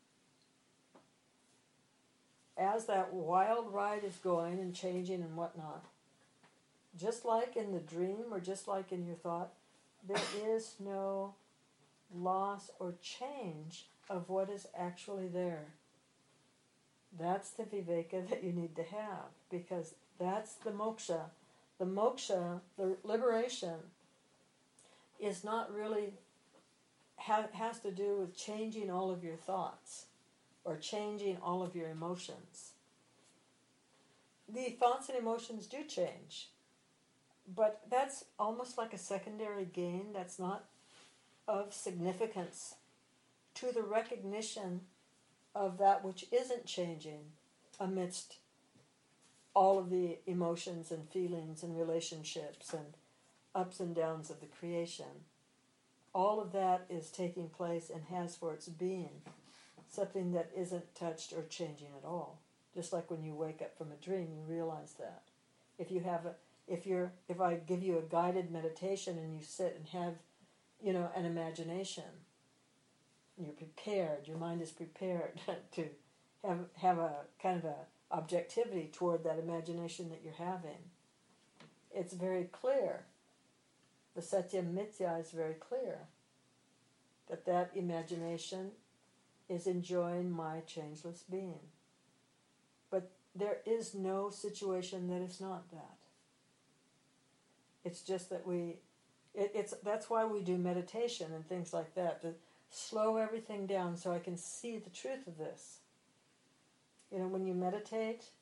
A: as that wild ride is going and changing and whatnot, just like in the dream or just like in your thought, there is no loss or change of what is actually there. That's the viveka that you need to have, because that's the moksha. The moksha, the liberation, is not really, ha- has to do with changing all of your thoughts or changing all of your emotions. The thoughts and emotions do change, but that's almost like a secondary gain that's not of significance to the recognition of that which isn't changing amidst all of the emotions and feelings and relationships and ups and downs of the creation. All of that is taking place and has for its being something that isn't touched or changing at all. Just like when you wake up from a dream, you realize that. If you have a, if you're, if I give you a guided meditation and you sit and have, you know, an imagination, you're prepared, your mind is prepared to have have a kind of a objectivity toward that imagination that you're having. It's very clear. The Satyam Mithya is very clear that that imagination is enjoying my changeless being. But there is no situation that is not that. It's just that we, it, it's that's why we do meditation and things like that, to slow everything down so I can see the truth of this. You know, when you meditate,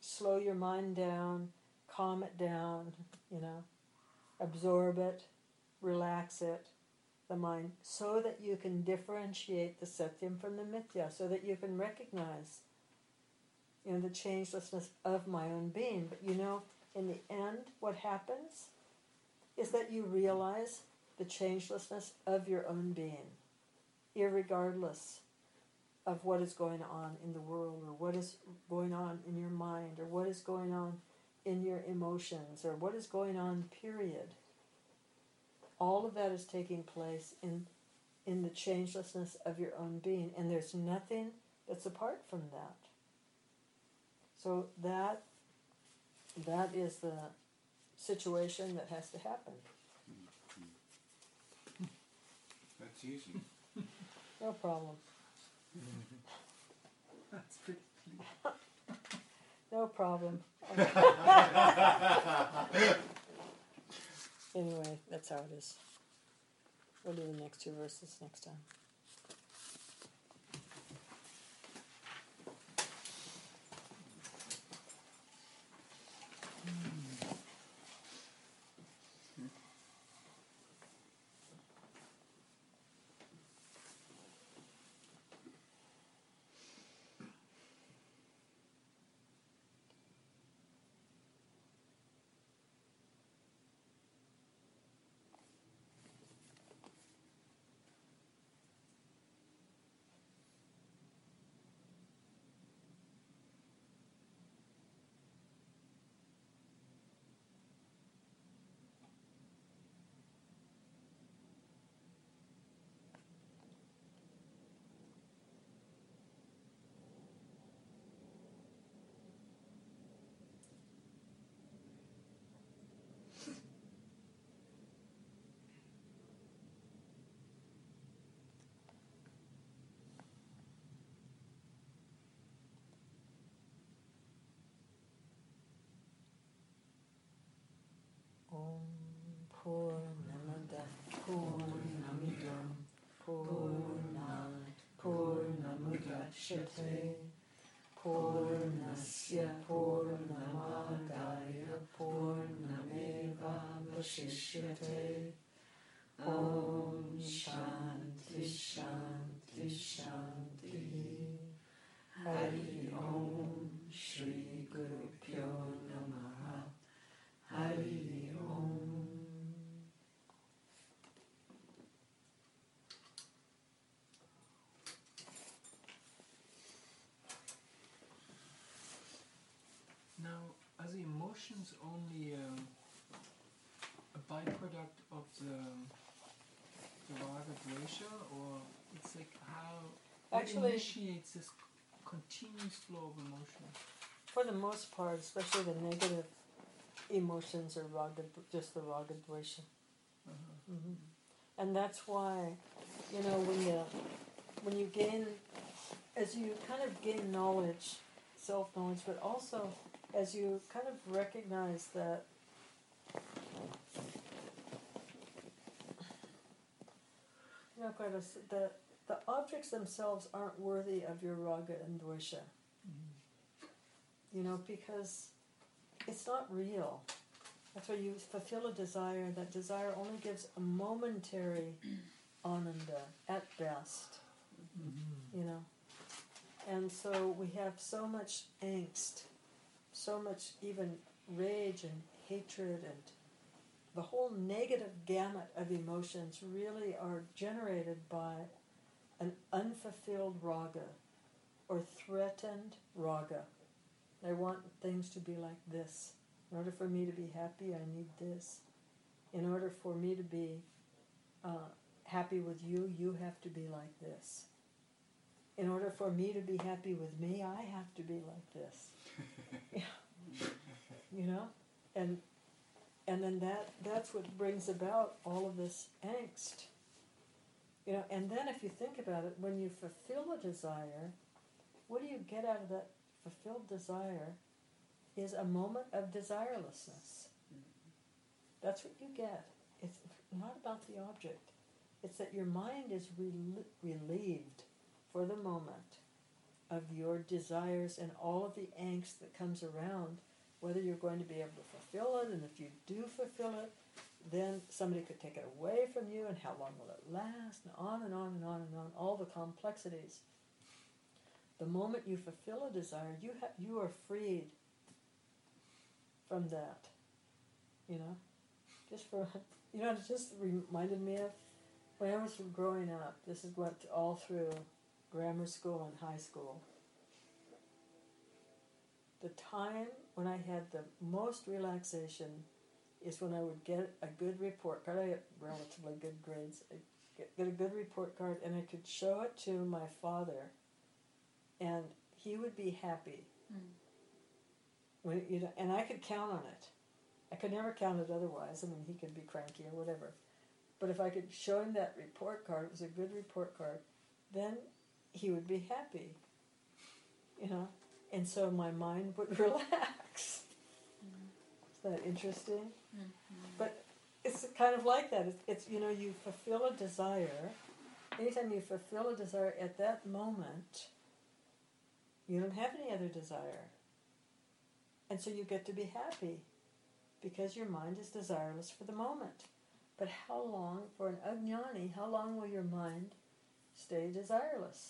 A: slow your mind down, calm it down, you know, absorb it, relax it, the mind, so that you can differentiate the Satyam from the Mithya, so that you can recognize, you know, the changelessness of my own being. But you know, in the end, what happens is that you realize the changelessness of your own being, irregardless of what is going on in the world, or what is going on in your mind, or what is going on in your emotions, or what is going on, period. All of that is taking place in in the changelessness of your own being, and there's nothing that's apart from that. So that that is the situation that has to happen.
B: That's easy.
A: No problem.
C: That's pretty clear.
A: No problem. Anyway, that's how it is. We'll do the next two verses next time. Purnamada Purnamidam Purnat Purnamudachyate Purnasya Purnamadaya Purnameva Vashishyate. Om Shanti Shanti Shanti. Hari Om Shri Guru Pyo Namaha. Hari Om.
C: Now, are the emotions only um, a byproduct of the, the raga dvesha, or it's like how what
A: Actually,
C: initiates this continuous flow of emotion?
A: For the most part, especially the negative emotions are raga, just the raga dvesha.
C: Uh-huh.
A: Mm-hmm. And that's why, you know, when you when you gain, as you kind of gain knowledge, self-knowledge, but also as you kind of recognize that you know, quite a, the the objects themselves aren't worthy of your raga and dvesha.
C: Mm-hmm.
A: You know, because it's not real. That's why you fulfill a desire. That desire only gives a momentary ananda at best.
C: Mm-hmm.
A: You know, and so we have so much angst, so much even rage and hatred, and the whole negative gamut of emotions really are generated by an unfulfilled raga or threatened raga. I want things to be like this. In order for me to be happy, I need this. In order for me to be uh, happy with you, you have to be like this. In order for me to be happy with me, I have to be like this. Yeah. You know? And and then that that's what brings about all of this angst. You know, and then if you think about it, when you fulfill a desire, what do you get out of that fulfilled desire is a moment of desirelessness. That's what you get. It's not about the object. It's that your mind is rel- relieved for the moment of your desires and all of the angst that comes around, whether you're going to be able to fulfill it, and if you do fulfill it, then somebody could take it away from you, and how long will it last, and on and on and on and on, all the complexities. The moment you fulfill a desire, you ha- you are freed from that. You know, just for you know, it just reminded me of when I was growing up. This is what all through grammar school and high school. The time when I had the most relaxation is when I would get a good report card. I had relatively good grades. I get, get a good report card, and I could show it to my father, and he would be happy.
D: Mm.
A: When you know, and I could count on it. I could never count it otherwise. I mean, he could be cranky or whatever. But if I could show him that report card, it was a good report card, then he would be happy. You know, and so my mind would relax.
D: Mm.
A: Isn't that interesting?
D: Mm-hmm.
A: But it's kind of like that. It's, it's, you know, you fulfill a desire. Anytime you fulfill a desire at that moment, you don't have any other desire. And so you get to be happy because your mind is desireless for the moment. But how long, for an ajnani, how long will your mind stay desireless?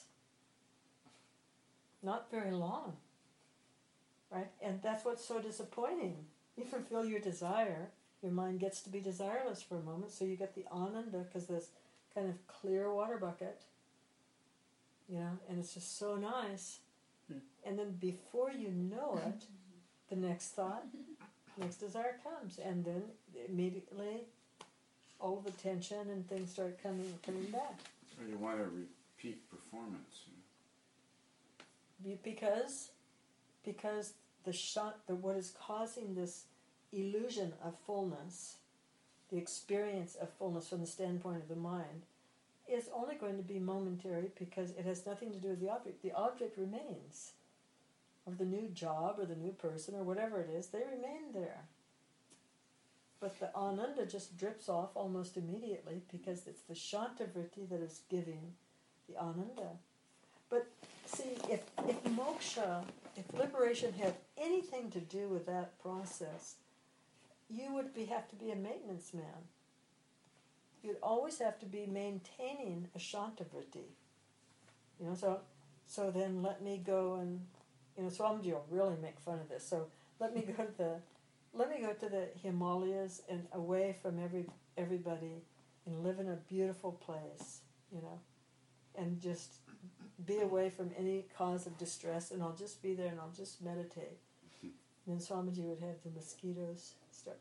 A: Not very long. Right? And that's what's so disappointing. You fulfill your desire, your mind gets to be desireless for a moment, so you get the ananda, because this kind of clear water bucket, you know, and it's just so nice.
E: Hmm.
A: And then before you know it, the next thought, next desire comes, and then immediately all the tension and things start coming coming back.
B: Or you want a repeat performance. You know?
A: Be- Because, because the shot, the what is causing this illusion of fullness, the experience of fullness from the standpoint of the mind, is only going to be momentary because it has nothing to do with the object. The object remains. Or the new job, or the new person, or whatever it is, they remain there. But the ananda just drips off almost immediately because it's the shantivritti that is giving the ananda. But see, if, if moksha, if liberation had anything to do with that process, you would be, have to be a maintenance man. You'd always have to be maintaining a shantivritti. You know, so so then let me go and, you know, Swamiji will really make fun of this. So let me go to the let me go to the Himalayas and away from every everybody and live in a beautiful place, you know, and just be away from any cause of distress, and I'll just be there and I'll just meditate. And then Swamiji would have the mosquitoes start.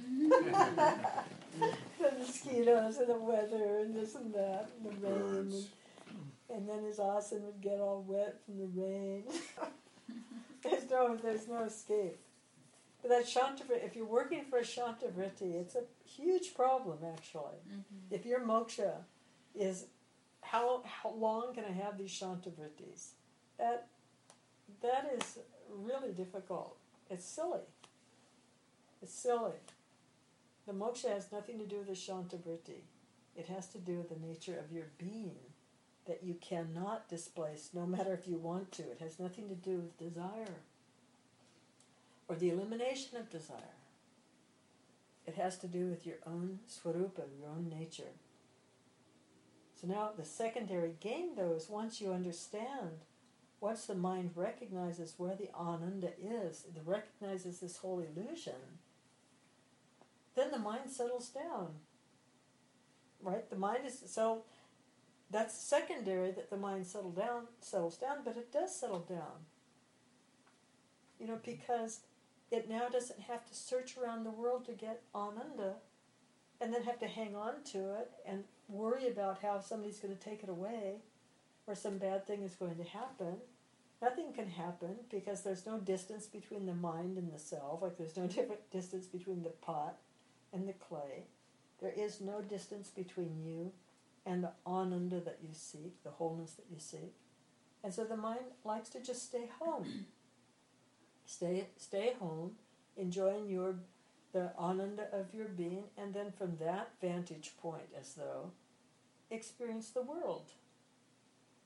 A: The mosquitoes and the weather and this and that and the rain. And, and then his asana would get all wet from the rain. there's no there's no escape. But that shantivritti, if you're working for a shantivritti, it's a huge problem actually.
D: Mm-hmm.
A: If your moksha is how how long can I have these shantivrittis? That that is really difficult. It's silly. It's silly. The moksha has nothing to do with the shantivritti. It has to do with the nature of your being that you cannot displace, no matter if you want to. It has nothing to do with desire or the elimination of desire. It has to do with your own swarupa, your own nature. So now the secondary gain, though, is once you understand, once the mind recognizes where the ananda is, it recognizes this whole illusion, then the mind settles down. Right? The mind is, so that's secondary that the mind settle down, settles down, but it does settle down. You know, because it now doesn't have to search around the world to get ananda and then have to hang on to it and worry about how somebody's going to take it away or some bad thing is going to happen. Nothing can happen because there's no distance between the mind and the self, like there's no different distance between the pot and the clay. There is no distance between you and the ananda that you seek, the wholeness that you seek. And so the mind likes to just stay home. Stay stay home, enjoying your the ananda of your being, and then from that vantage point, as though, experience the world.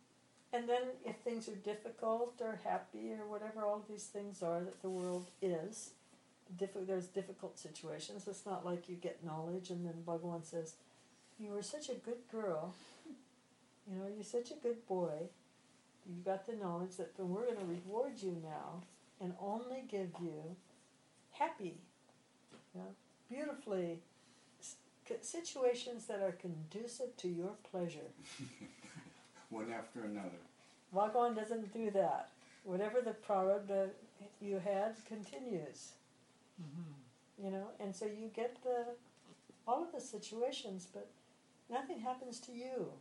A: And then if things are difficult or happy or whatever all these things are that the world is, diff- there's difficult situations. It's not like you get knowledge and then Bhagavan says, you were such a good girl, you know, you're such a good boy, you got the knowledge that then we're going to reward you now and only give you happy, you know, beautifully, situations that are conducive to your pleasure.
B: One after another.
A: Bhagavan doesn't do that. Whatever the prarabdha you had continues.
C: Mm-hmm.
A: You know, and so you get the all of the situations, but nothing happens to you.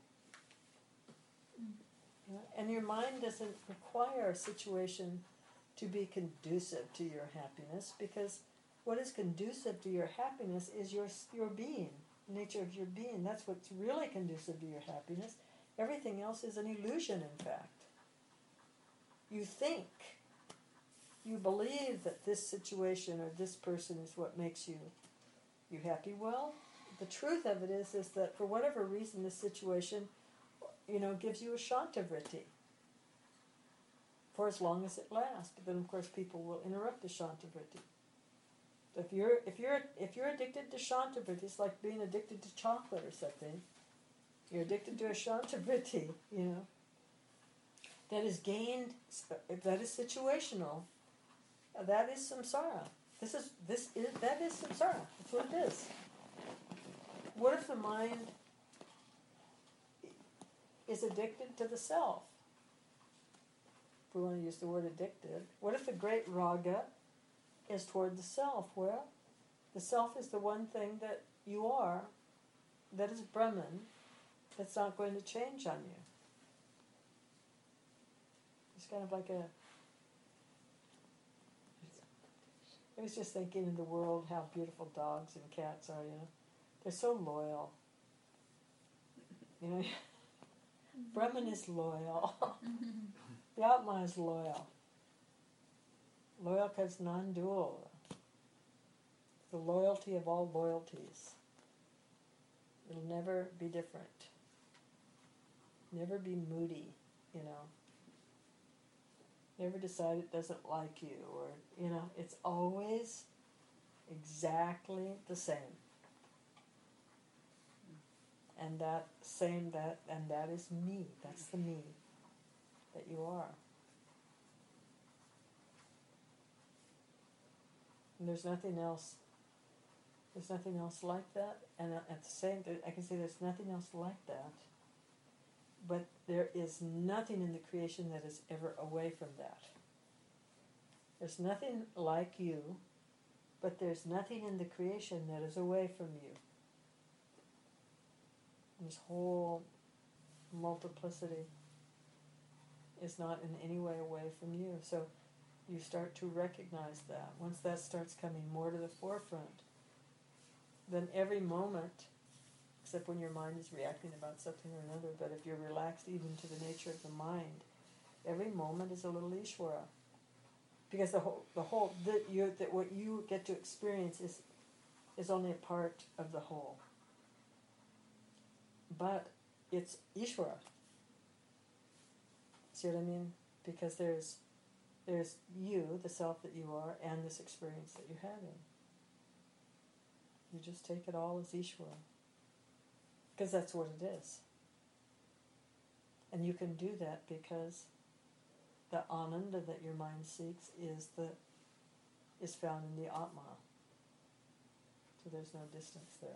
A: You know, and your mind doesn't require a situation to be conducive to your happiness, because what is conducive to your happiness is your your being, the nature of your being. That's what's really conducive to your happiness. Everything else is an illusion, in fact. You think, you believe that this situation or this person is what makes you you happy. Well, the truth of it is, is that for whatever reason this situation, you know, gives you a shantivritti for as long as it lasts. But then, of course, people will interrupt the shantivritti. If you're if you're if you're addicted to shantivritti, it's like being addicted to chocolate or something. You're addicted to a shantivritti, you know. That is gained. That is situational. That is samsara. This is this is that is samsara. That's what it is. What if the mind is addicted to the self? If we want to use the word addicted, what if the great raga is toward the self? Well, the self is the one thing that you are, that is Brahman, that's not going to change on you. It's kind of like a... I was just thinking in the world how beautiful dogs and cats are, you know. They're so loyal. You know, Brahman is loyal. The Atma is loyal. Loyal because non-dual. The loyalty of all loyalties. It'll never be different. Never be moody, you know. Never decide it doesn't like you, or, you know, it's always exactly the same. And that same, that, and that is me. That's the me that you are. And there's nothing else. There's nothing else like that. And at the same time, I can say there's nothing else like that. But there is nothing in the creation that is ever away from that. There's nothing like you, but there's nothing in the creation that is away from you. And this whole multiplicity is not in any way away from you. So you start to recognize that. Once that starts coming more to the forefront, then every moment, except when your mind is reacting about something or another, but if you're relaxed even to the nature of the mind, every moment is a little Ishvara. Because the whole, the whole, that you, that what you get to experience is, is only a part of the whole. But it's Ishvara. See what I mean? Because there's, there's you, the self that you are, and this experience that you're having. You just take it all as Ishvara. Because that's what it is. And you can do that because the ananda that your mind seeks is the is found in the Atma. So there's no distance there.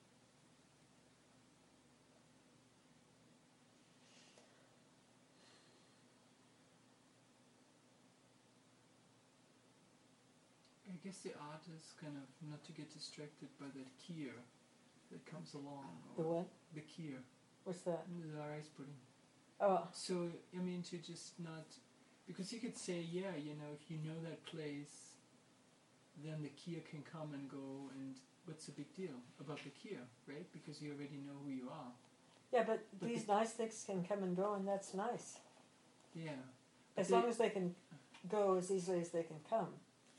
C: I guess the art is kind of not to get distracted by that kier that comes along.
A: The what?
C: The kier.
A: What's that?
C: The rice pudding.
A: Oh.
C: So, I mean, to just not... Because you could say, yeah, you know, if you know that place, then the kier can come and go, and what's the big deal about the kier, right? Because you already know who you are.
A: Yeah, but,
C: But
A: these
C: the-
A: nice things can come and go, and that's nice.
C: Yeah.
A: As
C: But
A: long
C: they-
A: as they can go as easily as they can come.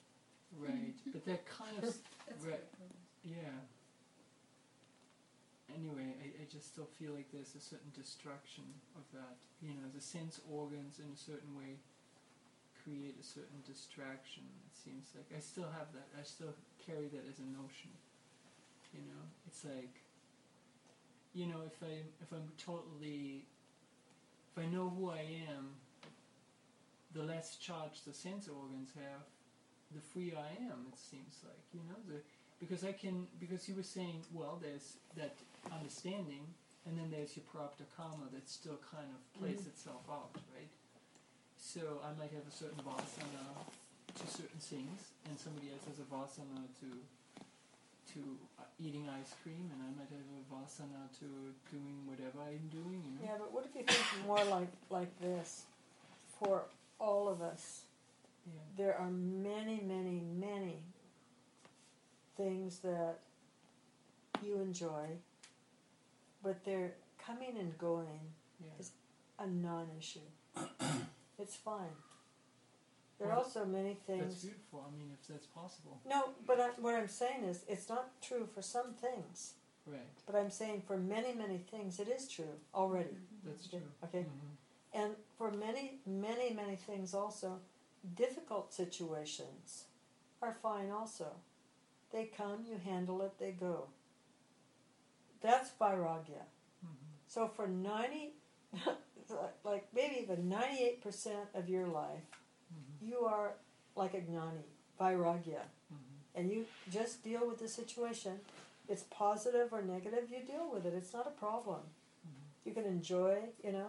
C: Right, but that kind of...
D: That's
C: right,
D: what it is.
C: yeah. anyway, I, I just still feel like there's a certain destruction of that. You know, the sense organs in a certain way create a certain distraction. It seems like I still have that. I still carry that as a notion. You know, it's like, you know, if I if I'm totally, if I know who I am, the less charge the sense organs have, the freer I am. It seems like, you know, the because I can because you were saying, well, there's that understanding, and then there's your prapta karma that still kind of plays mm-hmm. itself out, right? So I might have a certain vasana to certain things, and somebody else has a vasana to to uh, eating ice cream, and I might have a vasana to doing whatever I'm doing. You know?
A: Yeah, but what if you think more like like this? For all of us,
C: yeah.
A: there are many, many, many things that you enjoy, but they're coming and going
C: Yeah.
A: is a non-issue. It's fine. There are
C: Well,
A: also many things.
C: That's beautiful. I mean, if that's possible.
A: No, but I, what I'm saying is, it's not true for some things.
C: Right.
A: But I'm saying for many, many things, it is true already.
C: That's
A: Okay?
C: true.
A: Okay.
C: Mm-hmm.
A: And for many, many, many things also, difficult situations are fine also. They come, you handle it, they go. That's vairagya.
C: Mm-hmm.
A: So for ninety, like maybe even ninety-eight percent of your life,
C: Mm-hmm.
A: you are like a gnani, vairagya.
C: Mm-hmm.
A: And you just deal with the situation. It's positive or negative, you deal with it. It's not a problem.
C: Mm-hmm.
A: You can enjoy, you know.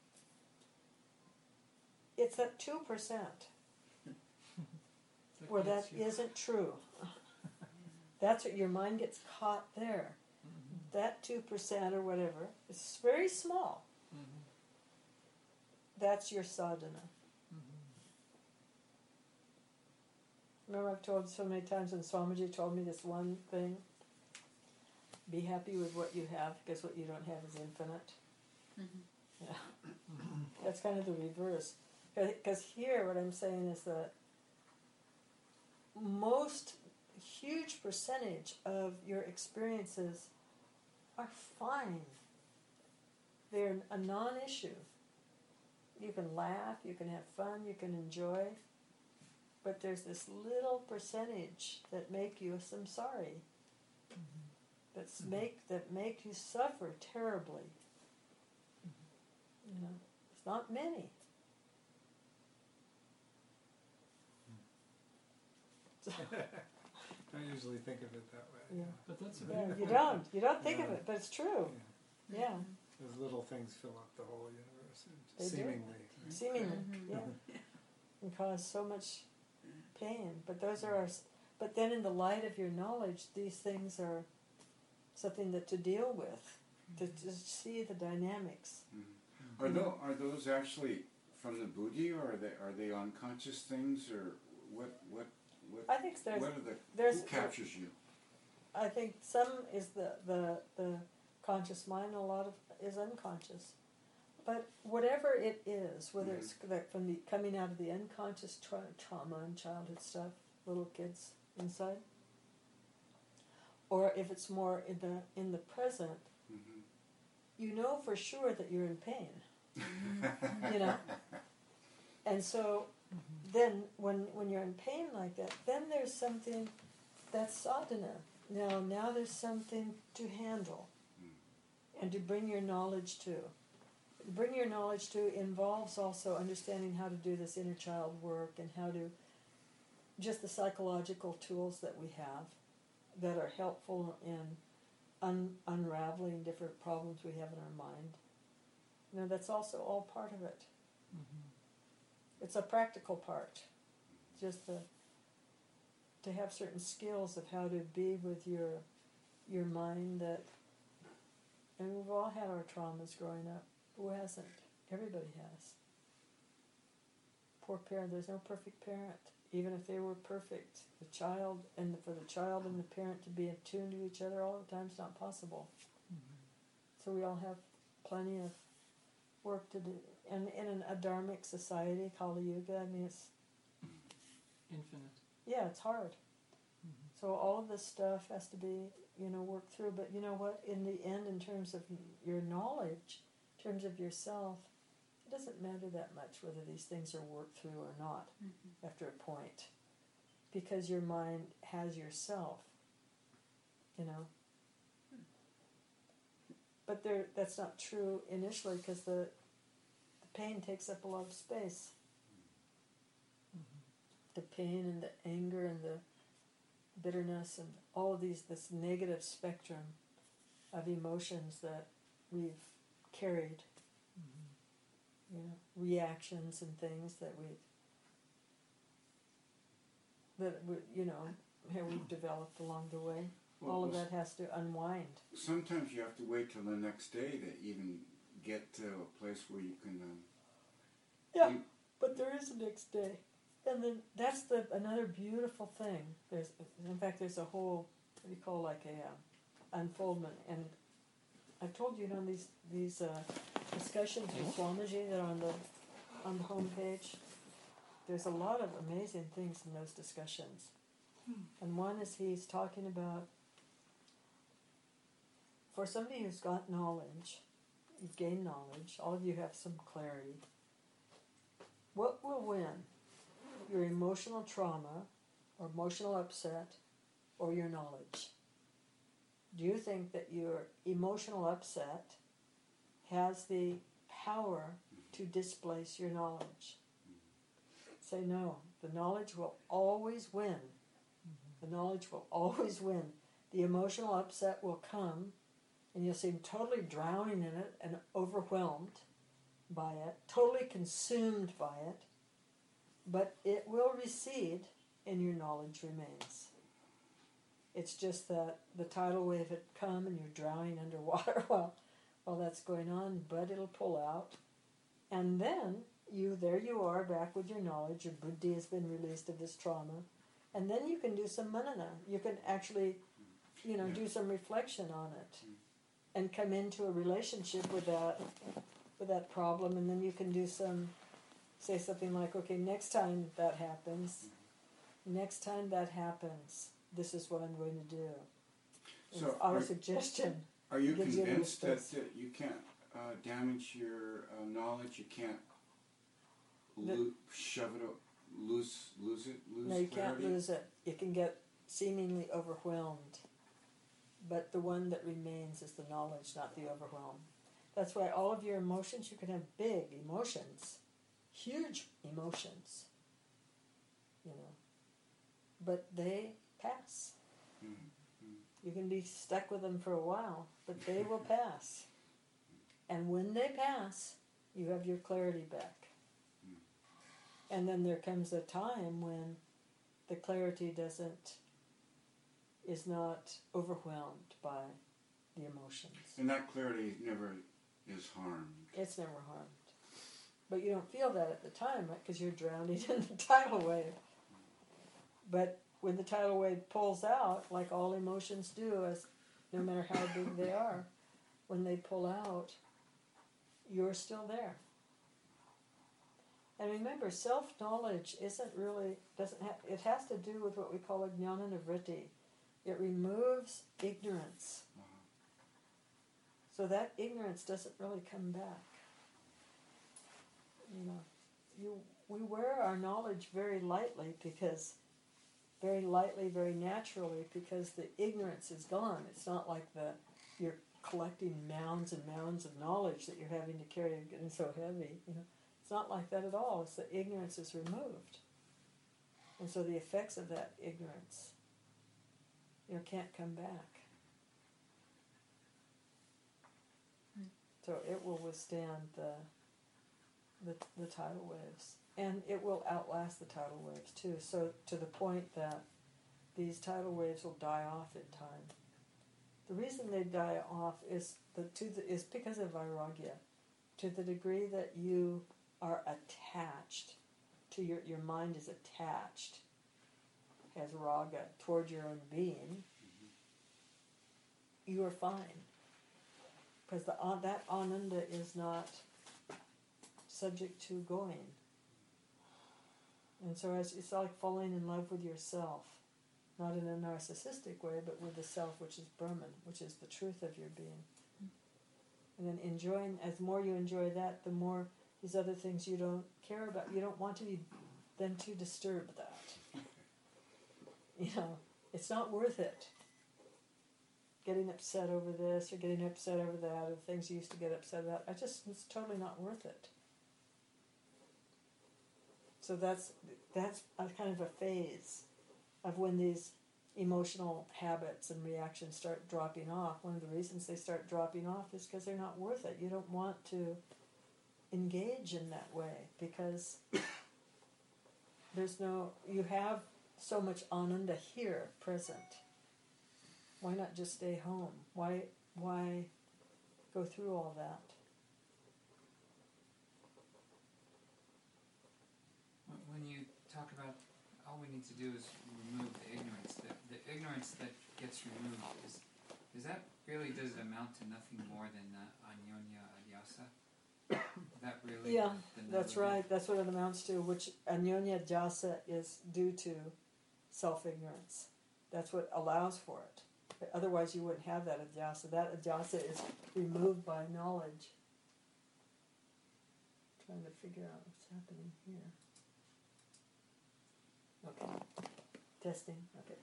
A: It's at two percent where that
C: you.
A: isn't true. That's what your mind gets caught there.
C: Mm-hmm.
A: That two percent or whatever, it's very small.
C: Mm-hmm.
A: That's your sadhana.
C: Mm-hmm.
A: Remember I've told so many times, and Swamiji told me this one thing, be happy with what you have, because what you don't have is infinite.
D: Mm-hmm.
A: Yeah.
C: Mm-hmm.
A: That's kind of the reverse. Because here what I'm saying is that most huge percentage of your experiences are fine. They're a non-issue. You can laugh, you can have fun, you can enjoy, but there's this little percentage that make you a samsari,
C: Mm-hmm.
A: that's
C: Mhm.
A: make that make you suffer terribly. You know, it's not many.
E: I usually think of it that way.
A: Yeah.
C: But that's a
A: Yeah,
C: beautiful.
A: you don't. You don't think of
E: Yeah.
A: it, but it's true.
E: Yeah.
A: Yeah,
E: Those little things fill up the whole universe,
A: They do.
E: seemingly.
A: seemingly,
D: Mhm.
A: yeah, and cause so much pain. But those are our. s- But then, in the light of your knowledge, these things are something that to deal with, to just see the dynamics.
B: Mm-hmm. Are, tho- are those actually from the buddhi, or are they are they unconscious things, or what what what?
A: I think there's.
B: what are the
A: there's
B: who captures you?
A: I think some is the, the, the conscious mind, a lot of is unconscious. But whatever it is, whether it's that from the coming out of the unconscious tra- trauma and childhood stuff, little kids inside, or if it's more in the in the present,
B: Mm-hmm.
A: you know for sure that you're in pain. You know, and so
C: Mm-hmm.
A: then when when you're in pain like that, then there's something that's sadhana. Now, now there's something to handle and to bring your knowledge to. Bring your knowledge to involves also understanding how to do this inner child work and how to, just the psychological tools that we have that are helpful in un- unraveling different problems we have in our mind. You know, that's also all part of it.
C: Mm-hmm.
A: It's a practical part. Just the to have certain skills of how to be with your your mind that, and we've all had our traumas growing up. Who hasn't? Everybody has. Poor parent, there's no perfect parent. Even if they were perfect, the child, and for the child and the parent to be attuned to each other all the time is not possible.
C: Mm-hmm.
A: So we all have plenty of work to do. And in an adharmic society, Kali Yuga, I mean, it's,
C: Infinite.
A: yeah, it's hard. So all of this stuff has to be, you know, worked through. But you know what? In the end, in terms of your knowledge, in terms of yourself, it doesn't matter that much whether these things are worked through or not
D: Mm-hmm.
A: after a point. Because your mind has yourself, you know. But there, that's not true initially because the, the pain takes up a lot of space. The pain and the anger and the bitterness and all of these, this negative spectrum of emotions that we've carried, you know, reactions and things that we, that we, you know, how we've developed along the way.
B: Well,
A: All of
B: well,
A: that has to unwind.
B: Sometimes you have to wait till the next day to even get to a place where you can. Um,
A: Yeah,
B: you-
A: but there is a next day, and then that's the another beautiful thing. There's, in fact, there's a whole what do you call like a uh, unfoldment, and I've told you, you know, these these uh, discussions with Swamiji that are on the on the homepage. There's a lot of amazing things in those discussions, and one is he's talking about for somebody who's got knowledge, you've gained knowledge, all of you have some clarity. What will win? Your emotional trauma, or emotional upset, or your knowledge? Do you think that your emotional upset has the power to displace your knowledge? Say no. The knowledge will always win. The knowledge will always win. The emotional upset will come, and you'll seem totally drowning in it and overwhelmed by it, totally consumed by it, but it will recede and your knowledge remains. It's just that the tidal wave had come and you're drowning underwater while, while that's going on, but it'll pull out. And then you, there you are back with your knowledge, your buddhi has been released of this trauma, and then you can do some manana. You can actually, you know,
B: Yeah.
A: do some reflection on it and come into a relationship with that with that problem, and then you can do some, say something like, okay, next time that happens, next time that happens, this is what I'm going to do.
B: So
A: It's our
B: are-
A: suggestion.
B: Are you
A: Gives you a little
B: convinced that
A: space.
B: uh, you can't uh, damage your uh, knowledge? You can't
A: The-
B: lo- shove it, o- lose, lose it, lose
A: No, you
B: clarity?
A: can't lose it. You can get seemingly overwhelmed. But the one that remains is the knowledge, not the overwhelm. That's why all of your emotions, you can have big emotions, huge emotions, you know, but they pass.
B: Mm.
A: You can be stuck with them for a while, but they will pass. And when they pass, you have your clarity back. And then there comes a time when the clarity doesn't, is not overwhelmed by the emotions.
B: And that clarity never is harmed.
A: It's never harmed. But you don't feel that at the time, right? Because you're drowning in the tidal wave. But when the tidal wave pulls out, like all emotions do, as no matter how big they are, when they pull out, you're still there. And remember, self-knowledge isn't really, doesn't have, it has to do with what we call a jnana nivritti. It removes ignorance.
B: Uh-huh.
A: So that ignorance doesn't really come back. You know, you we wear our knowledge very lightly because, very lightly, very naturally, because the ignorance is gone. It's not like the you're collecting mounds and mounds of knowledge that you're having to carry and getting so heavy. You know, it's not like that at all. It's the ignorance is removed, and so the effects of that ignorance, you know, can't come back. So it will withstand the, the the tidal waves, and it will outlast the tidal waves too. So to the point that these tidal waves will die off in time. The reason they die off is the to the is because of vairagya. To the degree that you are attached to your your mind is attached, has raga toward your own being, you are fine. Because the uh, that ananda is not subject to going. And so it's, it's like falling in love with yourself. not in a narcissistic way, but with the self, which is Brahman, which is the truth of your being. And then enjoying, as more you enjoy that, the more these other things you don't care about, you don't want to be then to disturb that. You know, it's not worth it. Getting upset over this or getting upset over that, or things you used to get upset about, I just, it's totally not worth it. So that's that's a kind of a phase of when these emotional habits and reactions start dropping off. One of the reasons they start dropping off is because they're not worth it. You don't want to engage in that way because there's no, you have so much ananda here, present. Why not just stay home? Why why go through all that?
F: When you talk about all we need to do is remove the ignorance, the, the ignorance that gets removed, is, is that really, does it amount to nothing more than uh, anyonya adhyasa? That really?
A: Yeah,
F: the, the
A: that's right. That's what it amounts to, which anyonya adhyasa is due to self-ignorance. That's what allows for it. Otherwise you wouldn't have that adhyasa. That adhyasa is removed by knowledge. I'm trying to figure out what's happening here. Okay. Testing. Okay.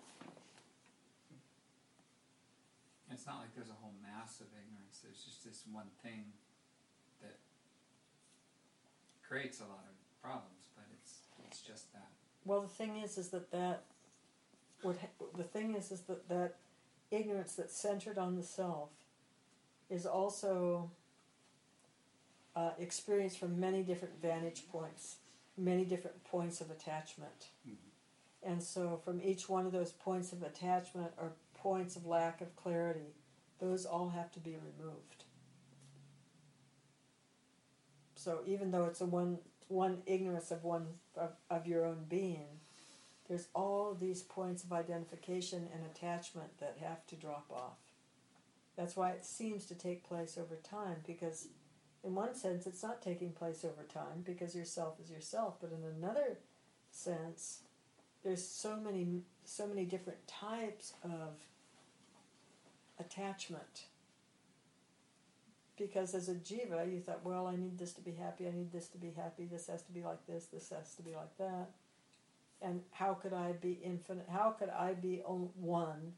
F: It's not like there's a whole mass of ignorance. There's just this one thing that creates a lot of problems, but it's it's just that.
A: Well, the thing is, is that that what ha- the thing is, is that that ignorance that's centered on the self is also uh, experienced from many different vantage points, many different points of attachment.
B: Mhm.
A: And so from each one of those points of attachment or points of lack of clarity, those all have to be removed. So even though it's a one one ignorance of one of, of your own being, there's all these points of identification and attachment that have to drop off. That's why it seems to take place over time, because in one sense it's not taking place over time because yourself is yourself, but in another sense there's so many so many different types of attachment. Because as a jiva, you thought, well, I need this to be happy, I need this to be happy, this has to be like this, this has to be like that. And how could I be infinite? How could I be one?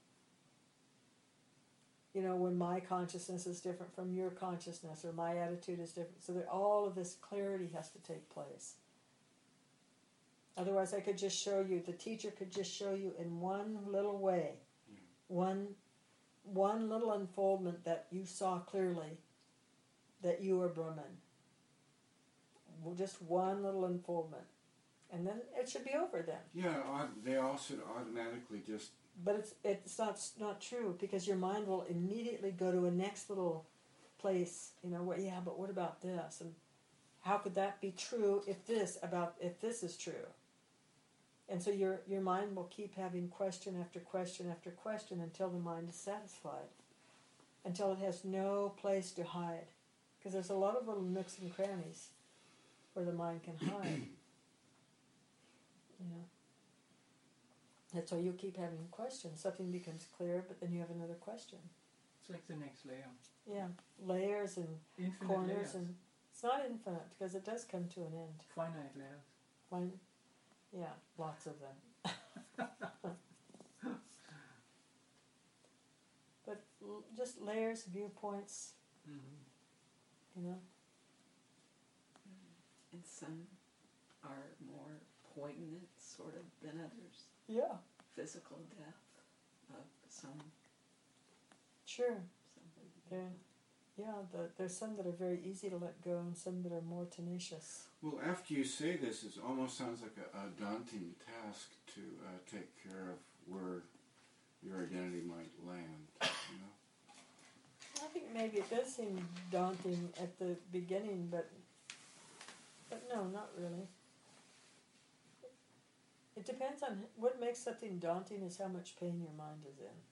A: You know, when my consciousness is different from your consciousness, or my attitude is different. So that all of this clarity has to take place. Otherwise, I could just show you, the teacher could just show you in one little way,
B: Yeah.
A: one, one little unfoldment that you saw clearly, that you are Brahman. Well, just one little unfoldment. And then it should be over then.
B: Yeah, aut- they all should automatically just.
A: But it's it's not not true, because your mind will immediately go to a next little place, you know, where, yeah, but what about this? And how could that be true if this about if this is true? And so your your mind will keep having question after question after question until the mind is satisfied, until it has no place to hide, because there's a lot of little nooks and crannies where the mind can hide. You know. That's why you keep having questions. Something becomes clear, but then you have another question.
C: It's like the next layer.
A: Yeah, layers and
C: Infinite
A: corners,
C: layers.
A: and it's not infinite because it does come to an end.
C: Finite layers.
A: One, yeah, lots of them. But l- just layers, viewpoints,
C: Mm-hmm.
A: you know.
D: And some are more poignant, sort of, than others.
A: Yeah,
D: Physical death of some
A: sure.
D: somebody.
A: There, yeah, the, there's some that are very easy to let go, and some that are more tenacious.
B: Well, after you say this, it almost sounds like a, a daunting task to uh, take care of where your identity might land. You know?
A: I think maybe it does seem daunting at the beginning, but but no, not really. It depends on what makes something daunting is how much pain your mind is in.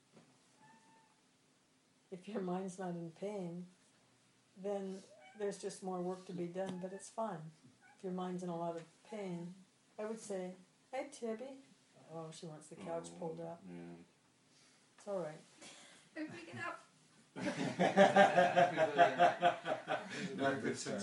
A: If your mind's not in pain, then there's just more work to be done, but it's fun. If your mind's in a lot of pain, I would say, hey Tibby, Oh, she wants the couch
B: Oh,
A: pulled up.
B: Yeah.
A: It's all right.
D: Everybody get up.
B: Not a good start.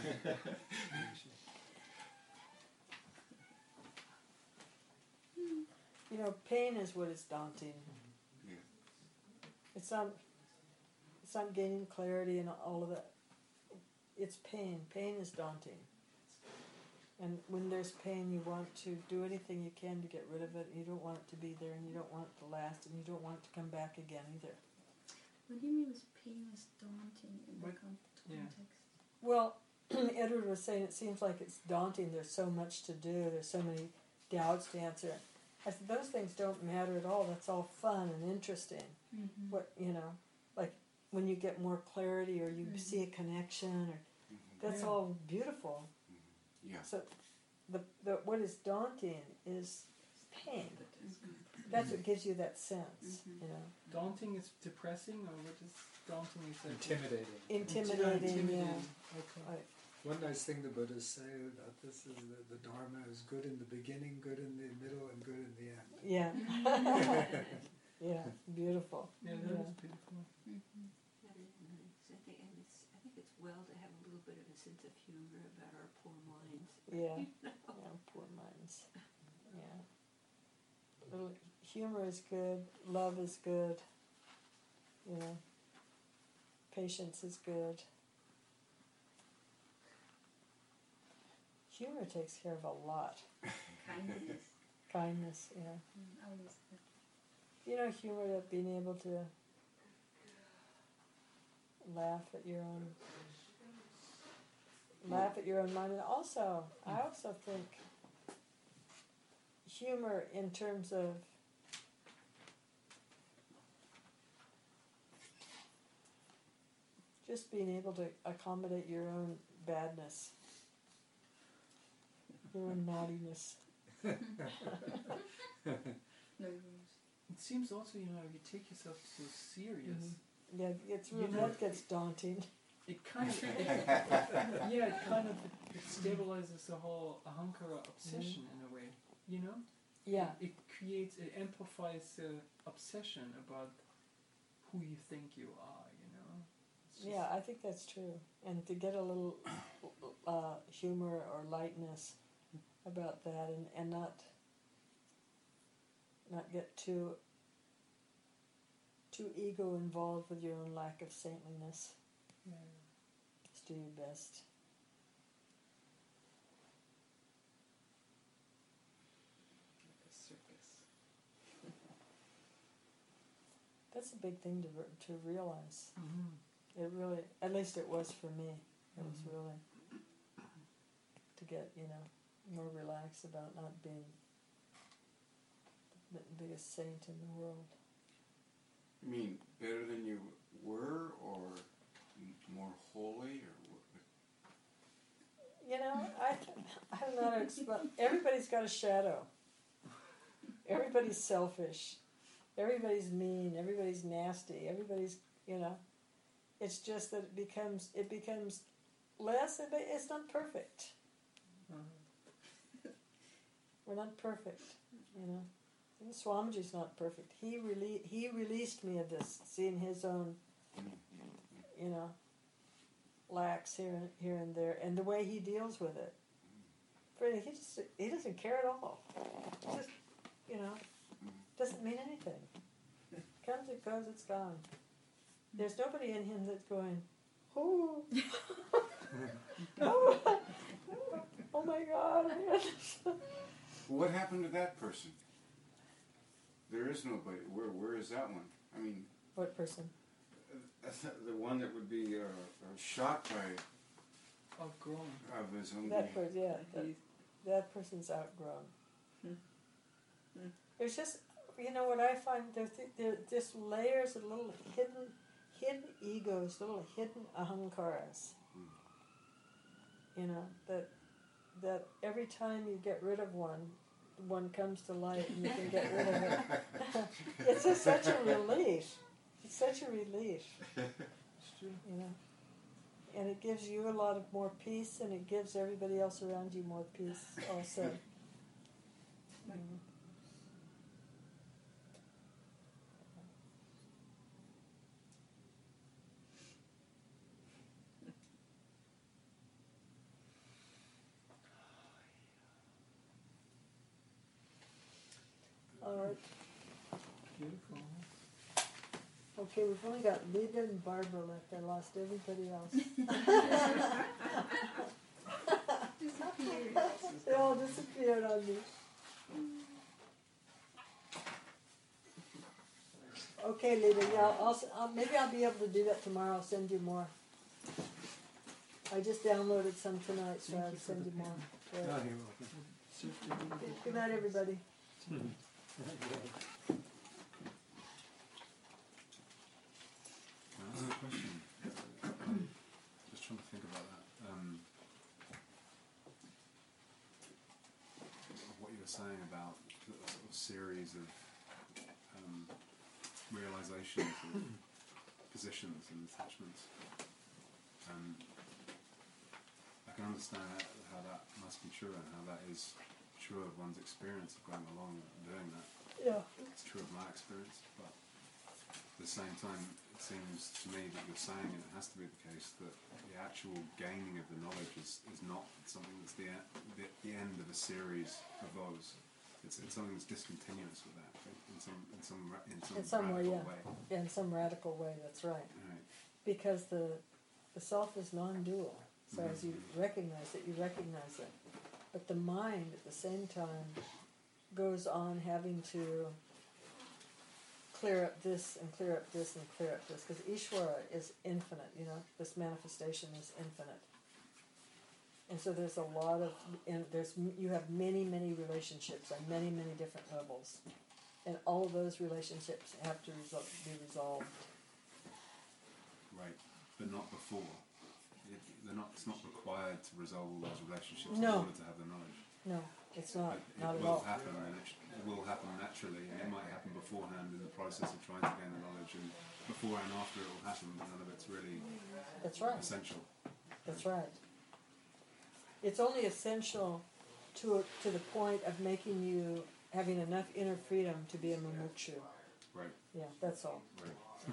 A: You know, pain is what is daunting.
B: Yeah.
A: It's not. It's not gaining clarity and all of that. It's pain. Pain is daunting. And when there's pain, you want to do anything you can to get rid of it. You don't want it to be there, and you don't want it to last, and you don't want it to come back again either.
G: What do you mean with pain is daunting in the
C: What-
G: con-
C: yeah.
G: context?
A: Well, Edward was saying it seems like it's daunting. There's so much to do. There's so many doubts to answer. I said those things don't matter at all. That's all fun and interesting.
G: Mm-hmm.
A: What you know, like when you get more clarity or you
G: Mhm.
A: see a connection, or that's
C: Yeah.
A: all beautiful.
B: Yeah.
A: So, the the what is daunting is pain. That's what gives you that sense.
G: Mhm.
A: You know,
C: Daunting is depressing, or what is daunting exactly?
E: Intimidating.
A: intimidating.
C: Intimidating.
A: Yeah.
C: Okay.
A: Right.
E: One nice thing the Buddhists say that this is the, the Dharma is good in the beginning, good in the middle, and good in the end.
A: Yeah. Yeah. Beautiful.
C: Yeah, that
A: Yeah.
C: is beautiful.
G: Mm-hmm.
D: That is nice. I think, and it's, I think it's well to have a little bit of a sense of humor about our poor minds.
A: Yeah. Yeah. Poor minds. Yeah. Little humor is good. Love is good. You know. Patience is good. Humor takes care of a lot.
G: Kindness.
A: Kindness, yeah.
G: Mm, always good.
A: You know, humor, that being able to laugh at your own, laugh at your own mind, and also, I also think humor in terms of just being able to accommodate your own badness, your own naughtiness.
G: No rules.
C: It seems also, you know, if you take yourself so serious,
A: Mhm. Yeah, it's
C: You
A: real,
C: know-
A: that gets daunting.
C: it kind of, it, yeah, it kind of it stabilizes the whole ahankara obsession in a way, you know?
A: Yeah.
C: It, it creates, it amplifies the obsession about who you think you are, you know? It's just-
A: Yeah, I think that's true. And to get a little uh, humor or lightness about that, and, and not not get too too ego involved with your own lack of saintliness.
C: Yeah.
A: Just do your best.
D: Like a circus.
A: That's a big thing to re- to realize.
C: Mm-hmm.
A: It really, at least it was for me. It was
C: Mhm.
A: really to get, you know, more relaxed about not being the biggest saint in the world.
B: You mean better than you were, or m- more holy, or what?
A: You know, I, I don't know how to explain. Everybody's got a shadow. Everybody's selfish. Everybody's mean. Everybody's nasty. Everybody's, you know. It's just that it becomes it becomes less. But it's not perfect.
C: Uh-huh.
A: We're not perfect, you know. And Swamiji's not perfect. He rele- he released me of this, seeing his own, you know, lacks here and here and there, and the way he deals with it. For he just he doesn't care at all. Just, you know, doesn't mean anything. Comes, it goes, it's gone. There's nobody in him that's going, oh, oh, oh my God.
B: What happened to that person? There is nobody. Where Where is that one? I mean,
A: What person?
B: uh, the one that would be uh, uh, shot by
C: Outgrown.
B: of his own.
A: That person, yeah. That,
D: He's-
A: that person's outgrown.
D: Hmm. Hmm.
A: There's just, you know, what I find, there's, there's just layers of little hidden, hidden egos, little hidden ahankaras. You know, that that every time you get rid of one, one comes to light and you can get rid of it. It's just such a relief. It's such a relief,
C: It's true.
A: you know. And it gives you a lot of more peace, and it gives everybody else around you more peace also. Mm. right.
C: Beautiful.
A: Okay, we've only got Lita and Barbara left. I lost everybody else.
G: Disappeared.
A: They all disappeared on me. Okay, Lita, yeah, I'll, s- I'll, maybe I'll be able to do that tomorrow. I'll send you more. I just downloaded some tonight, so
C: Thank
A: I'll
C: you for
A: send
C: the
A: you more.
E: Oh,
A: Yeah.
E: you're welcome.
C: Served a really
A: Okay,
C: good
A: good night,
C: purpose.
A: everybody.
H: Can I ask a question? Um, just trying to think about that. Um, what you were saying about the sort of series of um, realizations of positions and attachments. Um, I can understand how, how that must be true and how that is true of one's experience of going along and doing that.
A: Yeah.
H: It's true of my experience, but at the same time, it seems to me that you're saying, and it has to be the case, that the actual gaining of the knowledge is, is not something that's the, e- the the end of a series of those. It's, it's something that's discontinuous with that, in some in some ra- in some,
A: In some way,
H: radical
A: yeah.
H: way.
A: Yeah, in some radical way, that's right.
H: Right.
A: Because the the self is non-dual. So as you recognize it, you recognize it. But the mind, at the same time, goes on having to clear up this and clear up this and clear up this. Because Ishvara is infinite, you know. This manifestation is infinite. And so there's a lot of, and there's you have many, many relationships on many, many different levels. And all of those relationships have to resol- be resolved.
H: Right, but not before. It, they're not. It's not required to resolve all those relationships
A: No.
H: in order to have the knowledge.
A: No, it's not.
H: But
A: Not
H: it
A: at
H: will
A: all.
H: happen, and it, sh- it will happen naturally, and it might happen beforehand in the process of trying to gain the knowledge, and before and after it will happen, but none of it's really
A: That's right.
H: essential.
A: That's right. It's only essential to to the point of making you having enough inner freedom to be a mumukshu.
H: Right,
A: Yeah, that's all.
H: right.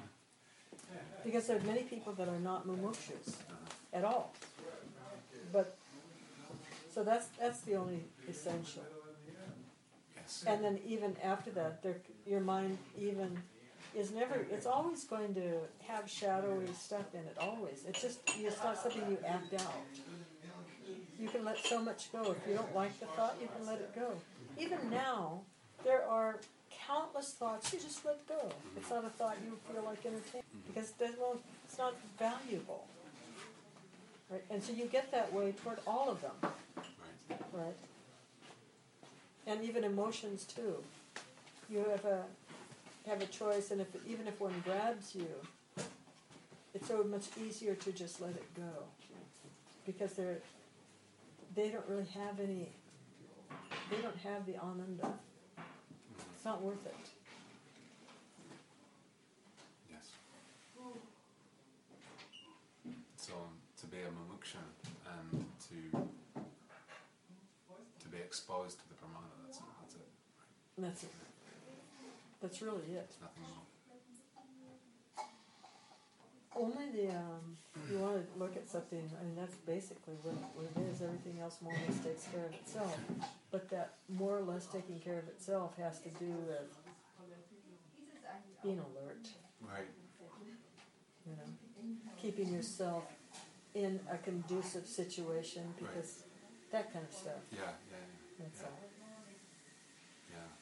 A: Because there are many people that are not mumukshus
H: Uh-huh.
A: at all. But so that's that's the only essential.
H: Yes.
A: And then even after that, there, your mind even is never. It's always going to have shadowy stuff in it. Always. It's just it's not something you act out. You can let so much go. If you don't like the thought, you can let it go. Even now, there are countless thoughts you just let go. It's not a thought you feel like entertaining because there's no, it's not valuable. Right? And so you get that way toward all of them.
H: Right.
A: Right? And even emotions too. You have a have a choice, and if even if one grabs you, it's so much easier to just let it go because they're they don't really have any. They don't have the ananda. It's not worth it.
H: Yes. So um, to be a mumuksha and to to be exposed to the pramana, that's that's it.
A: And that's it. That's really it.
H: There's nothing more.
A: Only the um, you want to look at something. I mean, that's basically what, what it is. Everything else more or less takes care of itself. But that more or less taking care of itself has to do with being alert.
H: Right.
A: You know, keeping yourself in a conducive situation because that kind of stuff.
H: Yeah, yeah, yeah.
A: That's all.
H: Yeah.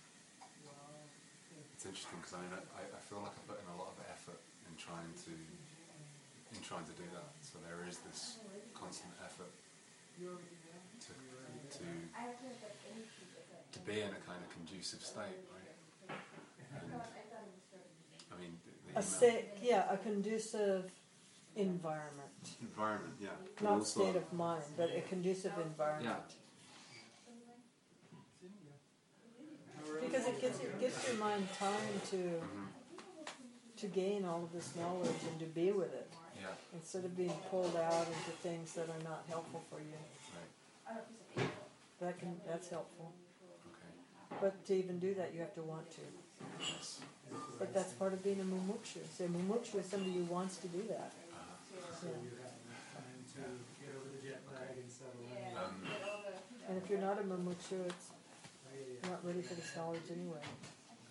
H: It's interesting because I, mean, I I feel like I put in a lot of effort in trying to in trying to do that. So there is this constant effort to to to be in a kind of conducive state, right? And I mean, the, the
A: A
H: email-
A: sa- yeah, a conducive environment,
H: environment, yeah. But
A: not
H: also,
A: state of mind, but a conducive environment. Because it gives you, gives your mind time to
H: Mhm.
A: to gain all of this knowledge and to be with it
H: Yeah,
A: instead of being pulled out into things that are not helpful for you.
H: right.
A: That can that's helpful.
H: Okay.
A: But to even do that, you have to want to.
H: Yes.
A: But that's part of being a mumukshu. So a mumukshu is somebody who wants to do that.
H: Uh,
A: Yeah.
E: You have time to get over the jet lag and settle in.
H: um,
A: And if you're not a mumukshu, it's You're not ready for this knowledge anyway.